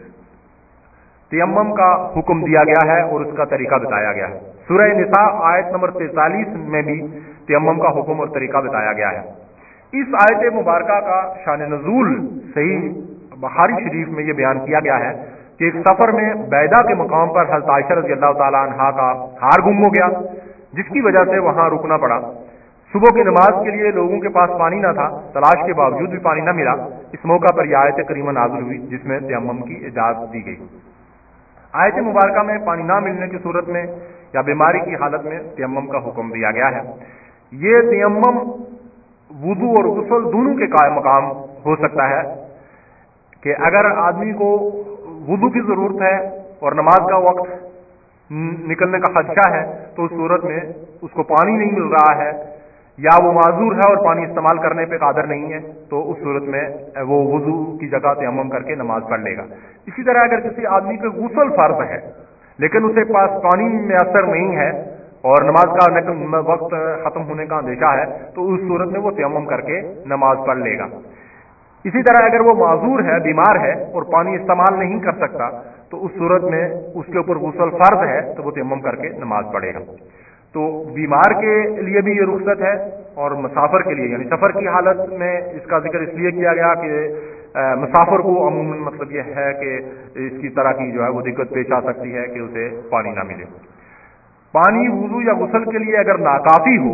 تیمم کا حکم دیا گیا ہے اور اس کا طریقہ بتایا گیا ہے۔ سورہ نساء آیت نمبر تینتالیس میں بھی تیمم کا حکم اور طریقہ بتایا گیا ہے۔ اس آیت مبارکہ کا شان نزول صحیح بخاری شریف میں یہ بیان کیا گیا ہے کہ ایک سفر میں بیدا کے مقام پر حضرت عائشہ رضی اللہ تعالی عنہا کا ہار گم ہو گیا، جس کی وجہ سے وہاں رکنا پڑا۔ صبح کی نماز کے لیے لوگوں کے پاس پانی نہ تھا، تلاش کے باوجود بھی پانی نہ ملا۔ اس موقع پر یہ آیت کریمہ نازل ہوئی جس میں تیمم کی اجازت دی گئی۔ آیت مبارکہ میں پانی نہ ملنے کی صورت میں یا بیماری کی حالت میں تیمم کا حکم دیا گیا ہے۔ یہ تیمم وضو اور غسل دونوں کے قائم مقام ہو سکتا ہے کہ اگر آدمی کو وضو کی ضرورت ہے اور نماز کا وقت نکلنے کا خدشہ ہے تو اس صورت میں اس کو پانی نہیں مل رہا ہے یا وہ معذور ہے اور پانی استعمال کرنے پہ قادر نہیں ہے تو اس صورت میں وہ وضو کی جگہ تیمم کر کے نماز پڑھ لے گا۔ اسی طرح اگر کسی آدمی پہ غسل فرض ہے لیکن اسے پاس پانی میسر نہیں ہے اور نماز کا وقت ختم ہونے کا اندیشہ ہے تو اس صورت میں وہ تیمم کر کے نماز پڑھ لے گا۔ اسی طرح اگر وہ معذور ہے، بیمار ہے اور پانی استعمال نہیں کر سکتا تو اس صورت میں اس کے اوپر غسل فرض ہے تو وہ تیمم کر کے نماز پڑھے گا۔ تو بیمار کے لیے بھی یہ رخصت ہے اور مسافر کے لیے، یعنی سفر کی حالت میں اس کا ذکر اس لیے کیا گیا کہ مسافر کو عموماً مطلب یہ ہے کہ اس کی طرح کی جو ہے وہ دقت پیش آ سکتی ہے کہ اسے پانی نہ ملے۔ پانی وضو یا غسل کے لیے اگر ناکافی ہو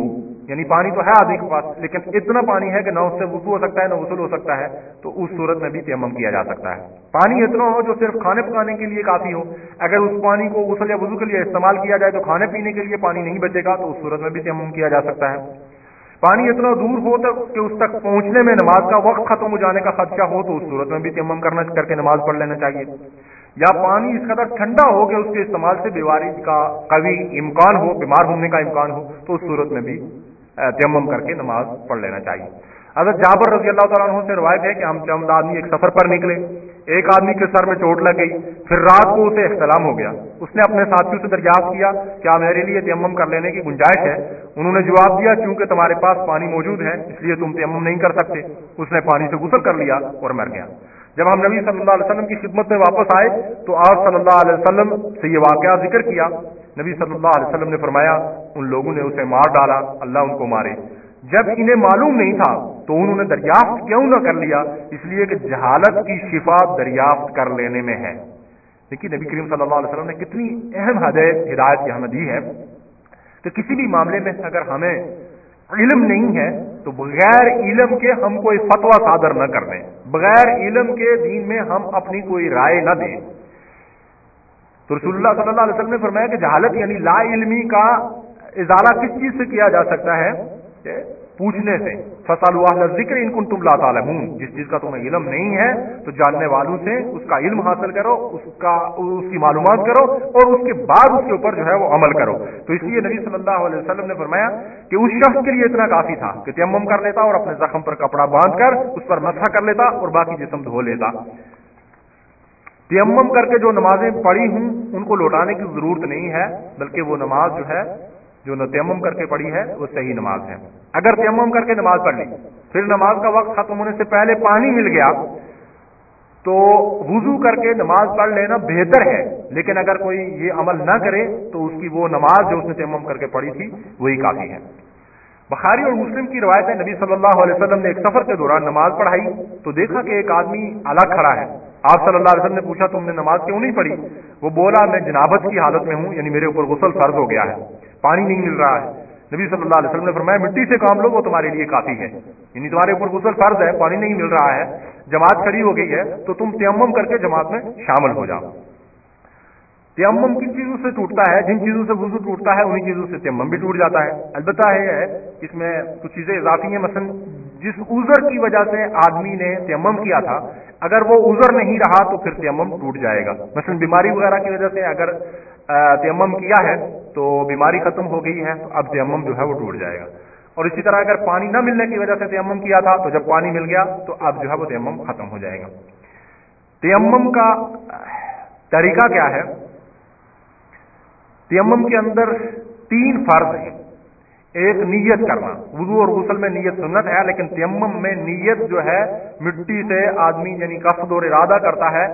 یعنی پانی تو ہے آدمی کے پاس لیکن اتنا پانی ہے کہ نہ اس سے وضو ہو سکتا ہے نہ غسل ہو سکتا ہے، تو اس صورت میں بھی تیمم کیا جا سکتا ہے۔ پانی اتنا ہو جو صرف کھانے پکانے کے لیے کافی ہو، اگر اس پانی کو غسل یا وضو کے لیے استعمال کیا جائے تو کھانے پینے کے لیے پانی نہیں بچے گا، تو اس صورت میں بھی تیمم کیا جا سکتا ہے۔ پانی اتنا دور ہو تک کہ اس تک پہنچنے میں نماز کا وقت ختم ہو جانے کا خدشہ ہو، تو اس صورت میں بھی تیمم کرنا کر کے نماز پڑھ لینا چاہیے۔ یا پانی اس قدر ٹھنڈا ہو کہ اس کے استعمال سے بیماری کا قوی امکان ہو، بیمار ہونے کا امکان ہو، تو اس صورت میں بھی تیمم کر کے نماز پڑھ لینا چاہیے۔ حضرت جابر رضی اللہ تعالیٰ عنہ سے روایت ہے کہ ہم چند آدمی ایک سفر پر نکلے، ایک آدمی کے سر میں چوٹ لگ گئی، پھر رات کو اسے احتلام ہو گیا۔ اس نے اپنے ساتھیوں سے دریافت کیا کیا میرے لیے تیمم کر لینے کی گنجائش ہے؟ انہوں نے جواب دیا چونکہ تمہارے پاس پانی موجود ہے اس لیے تم تیمم نہیں کر سکتے۔ اس نے پانی سے غسل کر لیا اور مر گیا۔ جب ہم نبی صلی اللہ علیہ وسلم کی خدمت میں واپس آئے تو آپ صلی اللہ علیہ وسلم سے یہ واقعہ ذکر کیا۔ نبی صلی اللہ علیہ وسلم نے فرمایا ان لوگوں نے اسے مار ڈالا، اللہ ان کو مارے۔ جب انہیں معلوم نہیں تھا تو انہوں نے دریافت کیوں نہ کر لیا؟ اس لیے کہ جہالت کی شفا دریافت کر لینے میں ہے۔ دیکھیے نبی کریم صلی اللہ علیہ وسلم نے کتنی اہم ہدایت ہدایت کی ہمیں دی ہے کہ کسی بھی معاملے میں اگر ہمیں علم نہیں ہے تو بغیر علم کے ہم کوئی فتویٰ صادر نہ کر دیں، بغیر علم کے دین میں ہم اپنی کوئی رائے نہ دیں۔ تو رسول اللہ صلی اللہ علیہ وسلم نے فرمایا کہ جہالت یعنی لا علمی کا ازالہ کس چیز سے کیا جا سکتا ہے؟ کہ پوچھنے سے۔ فَاسْأَلُوا أَهْلَ الذِّكْرِ إِن كُنتُمْ لَا تَعْلَمُونَ، جس چیز کا تمہیں علم نہیں ہے تو جاننے والوں سے اس کا علم حاصل کرو، اس کا اس کی معلومات کرو اور اس کے بعد اس کے اوپر جو ہے وہ عمل کرو۔ تو اس لیے نبی صلی اللہ علیہ وسلم نے فرمایا کہ اس شخص کے لیے اتنا کافی تھا کہ تیمم کر لیتا اور اپنے زخم پر کپڑا باندھ کر اس پر مسح کر لیتا اور باقی جسم دھو لیتا۔ تیمم کر کے جو نمازیں پڑھی ہوں ان کو لوٹانے کی ضرورت نہیں ہے، بلکہ وہ نماز جو ہے جو نہ تیمم کر کے پڑھی ہے وہ صحیح نماز ہے۔ اگر تیمم کر کے نماز پڑھ لی پھر نماز کا وقت ختم ہونے سے پہلے پانی مل گیا تو وضو کر کے نماز پڑھ لینا بہتر ہے، لیکن اگر کوئی یہ عمل نہ کرے تو اس کی وہ نماز جو اس نے تیمم کر کے پڑھی تھی وہی کافی ہے۔ بخاری اور مسلم کی روایت ہے نبی صلی اللہ علیہ وسلم نے ایک سفر کے دوران نماز پڑھائی تو دیکھا کہ ایک آدمی الگ کھڑا ہے۔ آپ صلی اللہ علیہ وسلم نے پوچھا تم نے نماز کیوں نہیں پڑھی؟ وہ بولا میں جنابت کی حالت میں ہوں، یعنی میرے اوپر غسل فرض ہو گیا ہے، پانی نہیں مل رہا ہے۔ نبی صلی اللہ علیہ وسلم نے فرمایا مٹی سے کام لو، وہ تمہارے لیے کافی ہے، یعنی تمہارے اوپر غسل فرض ہے، پانی نہیں مل رہا ہے، جماعت کھڑی ہو گئی ہے تو تم تیمم کر کے جماعت میں شامل ہو جاؤ۔ تیمم کن چیزوں سے ٹوٹتا ہے؟ جن چیزوں سے وضو ٹوٹتا ہے انہی چیزوں سے تیمم بھی ٹوٹ جاتا ہے۔ البتہ یہ ہے اس میں کچھ چیزیں اضافی ہیں، مثلا جس عذر کی وجہ سے آدمی نے تیمم کیا تھا اگر وہ عذر نہیں رہا تو پھر تیمم ٹوٹ جائے گا۔ مثلا بیماری وغیرہ کی وجہ سے اگر تیمم کیا ہے تو بیماری ختم ہو گئی ہے تو اب تیمم جو ہے وہ ٹوٹ جائے گا۔ اور اسی طرح اگر پانی نہ ملنے کی وجہ سے تیمم کیا تھا تو جب پانی مل گیا تو اب جو ہے وہ تیمم ختم ہو جائے گا۔ تیمم کا طریقہ کیا ہے؟ تیمم کے اندر تین فرض ہیں۔ ایک نیت کرنا، وضو اور غسل میں نیت سنت ہے، لیکن تیمم میں نیت جو ہے مٹی سے آدمی یعنی قصد اور ارادہ کرتا ہے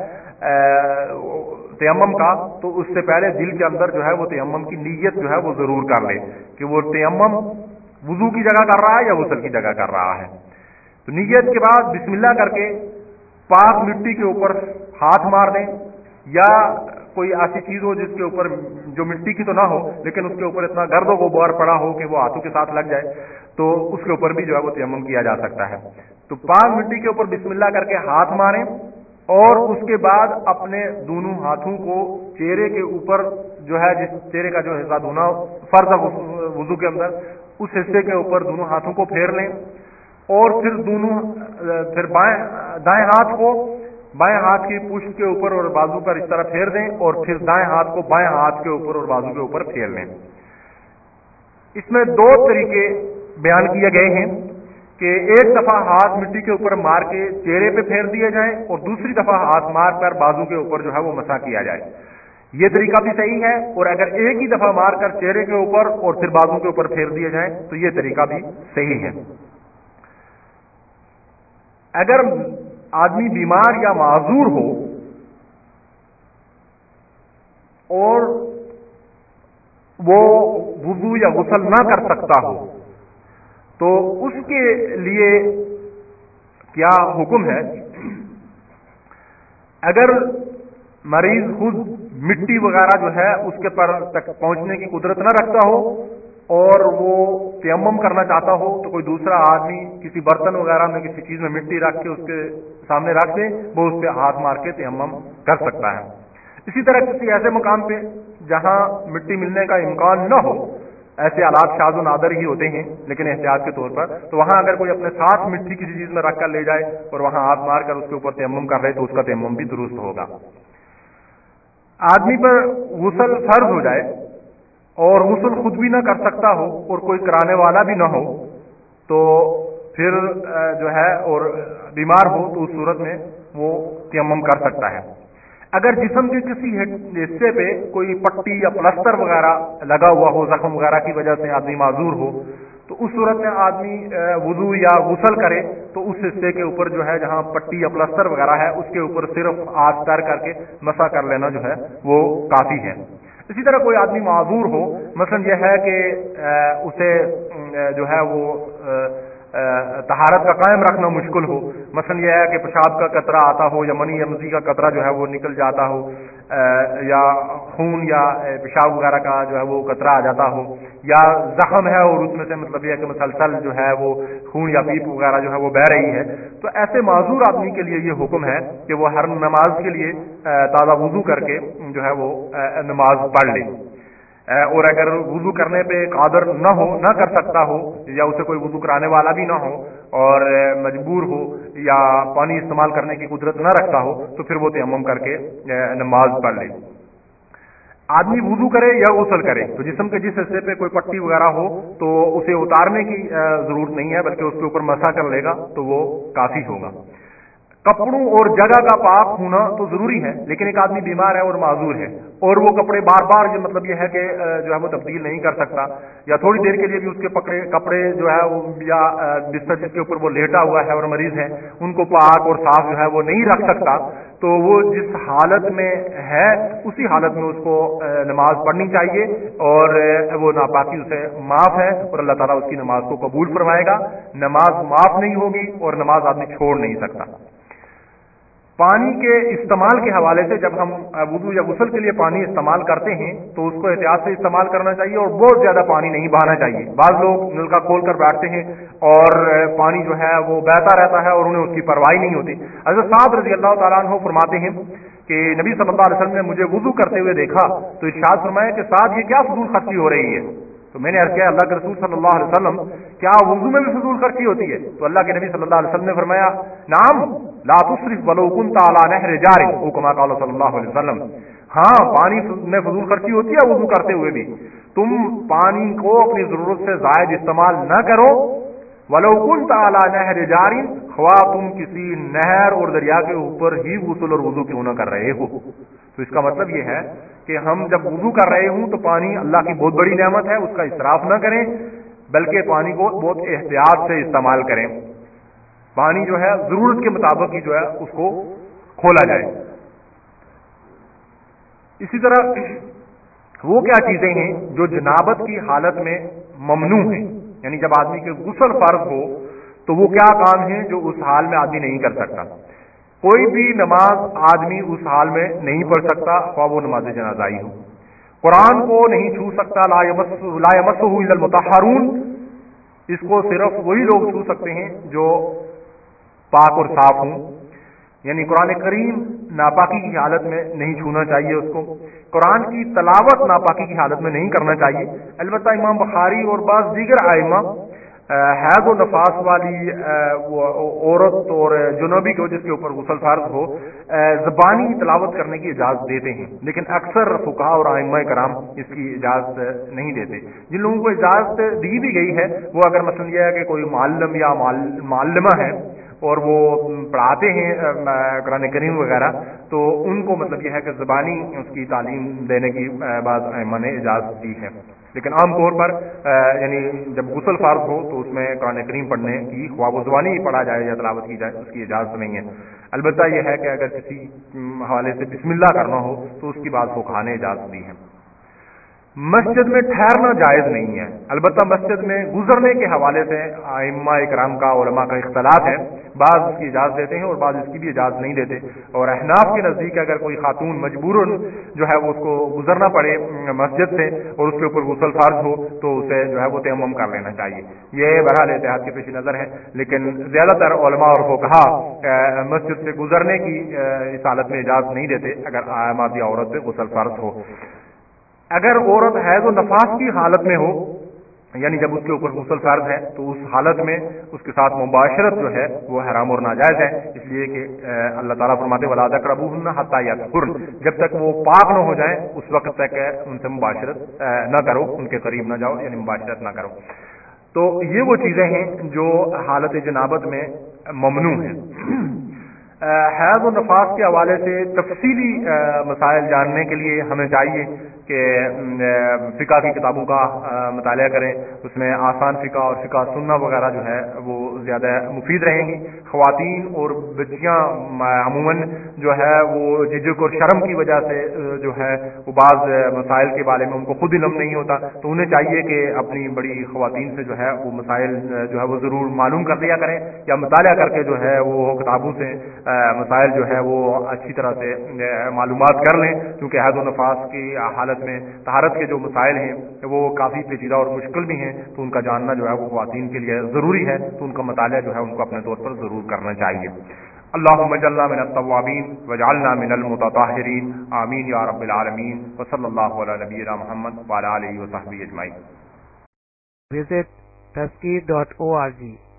تیمم کا تو اس سے پہلے دل کے اندر جو ہے وہ تیمم کی نیت جو ہے وہ ضرور کر لے کہ وہ تیمم وضو کی جگہ کر رہا ہے یا غسل کی جگہ کر رہا ہے۔ تو نیت کے بعد بسم اللہ کر کے پاک مٹی کے اوپر ہاتھ مار دیں، یا کوئی ایسی چیز ہو جس کے اوپر جو مٹی کی تو نہ ہو لیکن اس کے اوپر اتنا گرد و غبار پڑا ہو کہ وہ ہاتھوں کے ساتھ لگ جائے تو اس کے اوپر بھی جو ہے وہ تیمم کیا جا سکتا ہے۔ تو پاک مٹی کے اوپر بسم اللہ کر کے ہاتھ ماریں اور اس کے بعد اپنے دونوں ہاتھوں کو چہرے کے اوپر جو ہے جس چہرے کا جو حصہ دھونا فرض وضو کے اندر اس حصے کے اوپر دونوں ہاتھوں کو پھیر لیں اور پھر دونوں پھر بائیں دائیں ہاتھ کو بائیں ہاتھ کی پشت کے اوپر اور بازو پر اس طرح پھیر دیں اور پھر دائیں ہاتھ کو بائیں ہاتھ کے اوپر اور بازو کے اوپر پھیر لیں۔ اس میں دو طریقے بیان کیے گئے ہیں کہ ایک دفعہ ہاتھ مٹی کے اوپر مار کے چہرے پہ پھیر دیے جائیں اور دوسری دفعہ ہاتھ مار کر بازو کے اوپر جو ہے وہ مسح کیا جائے۔ یہ طریقہ بھی صحیح ہے، اور اگر ایک ہی دفعہ مار کر چہرے کے اوپر اور پھر بازو کے اوپر پھیر دیے جائیں تو یہ طریقہ بھی صحیح ہے۔ اگر آدمی بیمار یا معذور ہو اور وہ وضو یا غسل نہ کر سکتا ہو تو اس کے لیے کیا حکم ہے؟ اگر مریض خود مٹی وغیرہ جو ہے اس کے پر تک پہنچنے کی قدرت نہ رکھتا ہو اور وہ تیمم کرنا چاہتا ہو تو کوئی دوسرا آدمی کسی برتن وغیرہ میں کسی چیز میں مٹی رکھ کے اس کے سامنے رکھ دے، وہ اس پہ ہاتھ مار کے تیمم کر سکتا ہے۔ اسی طرح کسی ایسے مقام پہ جہاں مٹی ملنے کا امکان نہ ہو، ایسے آلات شاذ و نادر ہی ہوتے ہیں لیکن احتیاط کے طور پر، تو وہاں اگر کوئی اپنے ساتھ مٹی کسی چیز میں رکھ کر لے جائے اور وہاں ہاتھ مار کر اس کے اوپر تیمم کر رہے تو اس کا تیمم بھی درست ہوگا۔ آدمی پر غسل فرض ہو جائے اور غسل خود بھی نہ کر سکتا ہو اور کوئی کرانے والا بھی نہ ہو تو پھر جو ہے اور بیمار ہو تو اس صورت میں وہ تیمم کر سکتا ہے۔ اگر جسم کے کسی حصے پہ کوئی پٹی یا پلسٹر وغیرہ لگا ہوا ہو، زخم وغیرہ کی وجہ سے آدمی معذور ہو، تو اس صورت میں آدمی وضو یا غسل کرے تو اس حصے کے اوپر جو ہے جہاں پٹی یا پلسٹر وغیرہ ہے اس کے اوپر صرف آستر کر کے مسح کر لینا جو ہے وہ کافی ہے۔ اسی طرح کوئی آدمی معذور ہو، مثلا یہ ہے کہ اسے جو ہے وہ طہارت کا قائم رکھنا مشکل ہو، مثلا یہ ہے کہ پیشاب کا قطرہ آتا ہو یا منی یا مزی کا قطرہ جو ہے وہ نکل جاتا ہو، یا خون یا پیشاب وغیرہ کا جو ہے وہ قطرہ آ جاتا ہو، یا زخم ہے اور اس میں سے مطلب یہ ہے کہ مسلسل جو ہے وہ خون یا پیپ وغیرہ جو ہے وہ بہہ رہی ہے، تو ایسے معذور آدمی کے لیے یہ حکم ہے کہ وہ ہر نماز کے لیے تازہ وضو کر کے جو ہے وہ نماز پڑھ لے۔ اور اگر وضو کرنے پہ قادر نہ ہو، نہ کر سکتا ہو، یا اسے کوئی وضو کرانے والا بھی نہ ہو اور مجبور ہو یا پانی استعمال کرنے کی قدرت نہ رکھتا ہو تو پھر وہ تیمم کر کے نماز پڑھ لے۔ آدمی وضو کرے یا غسل کرے تو جسم کے جس حصے پہ کوئی پٹی وغیرہ ہو تو اسے اتارنے کی ضرورت نہیں ہے بلکہ اس کے اوپر مسح کر لے گا تو وہ کافی ہوگا۔ کپڑوں اور جگہ کا پاک ہونا تو ضروری ہے، لیکن ایک آدمی بیمار ہے اور معذور ہے اور وہ کپڑے بار بار یہ مطلب یہ ہے کہ جو ہے وہ تبدیل نہیں کر سکتا، یا تھوڑی دیر کے لیے بھی اس کے پکڑے کپڑے جو ہے وہ یا بستر جس کے اوپر وہ لیٹا ہوا ہے اور مریض ہے ان کو پاک اور صاف جو ہے وہ نہیں رکھ سکتا، تو وہ جس حالت میں ہے اسی حالت میں اس کو نماز پڑھنی چاہیے اور وہ ناپاکی اسے معاف ہے اور اللہ تعالیٰ اس کی نماز کو قبول فرمائے گا۔ نماز معاف نہیں ہوگی اور نماز آدمی چھوڑ نہیں سکتا۔ پانی کے استعمال کے حوالے سے جب ہم وضو یا غسل کے لیے پانی استعمال کرتے ہیں تو اس کو احتیاط سے استعمال کرنا چاہیے اور بہت زیادہ پانی نہیں بہانا چاہیے۔ بعض لوگ نلکا کھول کر بیٹھتے ہیں اور پانی جو ہے وہ بہتا رہتا ہے اور انہیں اس کی پرواہ نہیں ہوتی۔ حضرت سعد رضی اللہ تعالیٰ عنہ فرماتے ہیں کہ نبی صلی اللہ علیہ وسلم نے مجھے وضو کرتے ہوئے دیکھا تو ارشاد فرمایا کہ سعد یہ کیا فضول خرچی ہو رہی ہے؟ تو میں نے عرض کیا اللہ کے رسول صلی اللہ علیہ وسلم کیا وضو میں بھی فضول خرچی ہوتی ہے؟ تو اللہ کے نبی صلی اللہ علیہ وسلم نے فرمایا نعم لا تسرف ولو كنت على نهر جار او كما قال صلی اللہ علیہ وسلم، ہاں پانی میں فضول خرچی ہوتی ہے وضو کرتے ہوئے بھی، تم پانی کو اپنی ضرورت سے زائد استعمال نہ کرو، ولو كنت على نهر جار، خواہ تم کسی نہر اور دریا کے اوپر ہی غسل اور وضو کیوں نہ کر رہے ہو۔ تو اس کا مطلب یہ ہے کہ ہم جب وضو کر رہے ہوں تو پانی اللہ کی بہت بڑی نعمت ہے، اس کا اسراف نہ کریں بلکہ پانی کو بہت احتیاط سے استعمال کریں۔ پانی جو ہے ضرورت کے مطابق ہی جو ہے اس کو کھولا جائے۔ اسی طرح وہ کیا چیزیں ہیں جو جنابت کی حالت میں ممنوع ہیں، یعنی جب آدمی کے غسل فرض ہو تو وہ کیا کام ہیں جو اس حال میں آدمی نہیں کر سکتا۔ کوئی بھی نماز آدمی اس حال میں نہیں پڑھ سکتا، خواہ وہ نماز جنازہ ہی ہو۔ قرآن کو نہیں چھو سکتا، لا یمسہ الا المطہرون، اس کو صرف وہی لوگ چھو سکتے ہیں جو پاک اور صاف ہوں، یعنی قرآن کریم ناپاکی کی حالت میں نہیں چھونا چاہیے اس کو۔ قرآن کی تلاوت ناپاکی کی حالت میں نہیں کرنا چاہیے۔ البتہ امام بخاری اور بعض دیگر ائمہ حیض و نفاس والی عورت اور جنوبی کو جس کے اوپر غسل فرض ہو زبانی تلاوت کرنے کی اجازت دیتے ہیں، لیکن اکثر فقہاء اور ائمہ کرام اس کی اجازت نہیں دیتے۔ جن لوگوں کو اجازت دی بھی گئی ہے وہ اگر مثلا یہ ہے کہ کوئی معلم یا معلمہ ہے اور وہ پڑھاتے ہیں قرآن کریم وغیرہ تو ان کو مطلب یہ ہے کہ زبانی اس کی تعلیم دینے کی بعض ائمہ نے اجازت دی ہے، لیکن عام طور پر یعنی جب غسل فرض ہو تو اس میں قرآن کریم پڑھنے کی خواہ وہ زبانی ہی پڑھا جائے یا تلاوت کی جائے اس کی اجازت نہیں ہے۔ البتہ یہ ہے کہ اگر کسی حوالے سے بسم اللہ کرنا ہو تو اس کی بات فقہاء نے اجازت دی ہے۔ مسجد میں ٹھہرنا جائز نہیں ہے، البتہ مسجد میں گزرنے کے حوالے سے ائمہ اکرام کا، علماء کا اختلاف ہے، بعض اس کی اجازت دیتے ہیں اور بعض اس کی بھی اجازت نہیں دیتے، اور احناف کے نزدیک اگر کوئی خاتون مجبوراً جو ہے وہ اس کو گزرنا پڑے مسجد سے اور اس کے اوپر غسل فرض ہو تو اسے جو ہے وہ تیمم کر لینا چاہیے. یہ بہرحال احتیاط کے پیش نظر ہے، لیکن زیادہ تر علماء اور فقہا مسجد سے گزرنے کی اس حالت میں اجازت نہیں دیتے اگر مادی عورت پہ غسل فرض ہو. اگر عورت حیض و نفاس کی حالت میں ہو، یعنی جب اس کے اوپر غسل فرض ہے، تو اس حالت میں اس کے ساتھ مباشرت جو ہے وہ حرام اور ناجائز ہے، اس لیے کہ اللہ تعالیٰ فرماتے وَلَا تَقْرَبُوهُنَّ حَتَّى يَطْهُرْنَ، جب تک وہ پاک نہ ہو جائیں اس وقت تک ان سے مباشرت نہ کرو، ان کے قریب نہ جاؤ، یعنی مباشرت نہ کرو. تو یہ وہ چیزیں ہیں جو حالت جنابت میں ممنوع ہیں. حیض و نفاس کے حوالے سے تفصیلی مسائل جاننے کے لیے ہمیں چاہیے کہ فقہ کی کتابوں کا مطالعہ کریں، اس میں آسان فقہ اور فقہ سنہ وغیرہ جو ہے وہ زیادہ مفید رہیں گی. خواتین اور بچیاں عموماً جو ہے وہ جھجک اور شرم کی وجہ سے جو ہے وہ بعض مسائل کے بارے میں ان کو خود علم نہیں ہوتا، تو انہیں چاہیے کہ اپنی بڑی خواتین سے جو ہے وہ مسائل جو ہے وہ ضرور معلوم کر لیا کریں، یا مطالعہ کر کے جو ہے وہ کتابوں سے مسائل جو ہے وہ اچھی طرح سے معلومات کر لیں، کیونکہ حیض و نفاس کی حالت میں طہارت کے جو مسائل ہیں وہ کافی پیچیدہ اور مشکل بھی ہیں، تو ان کا جاننا جو ہے وہ خواتین کے لیے ضروری ہے، تو ان کا مطالعہ جو ہے ان کو اپنے طور پر ضرور کرنا چاہیے. اللهم اجعلنا من التوابین واجعلنا من المتطہرین، آمین یا رب العالمین. وصلی اللہ علی نبینا محمد وعلی آلہ وصحبہ اجمعین. Visit taskeer dot org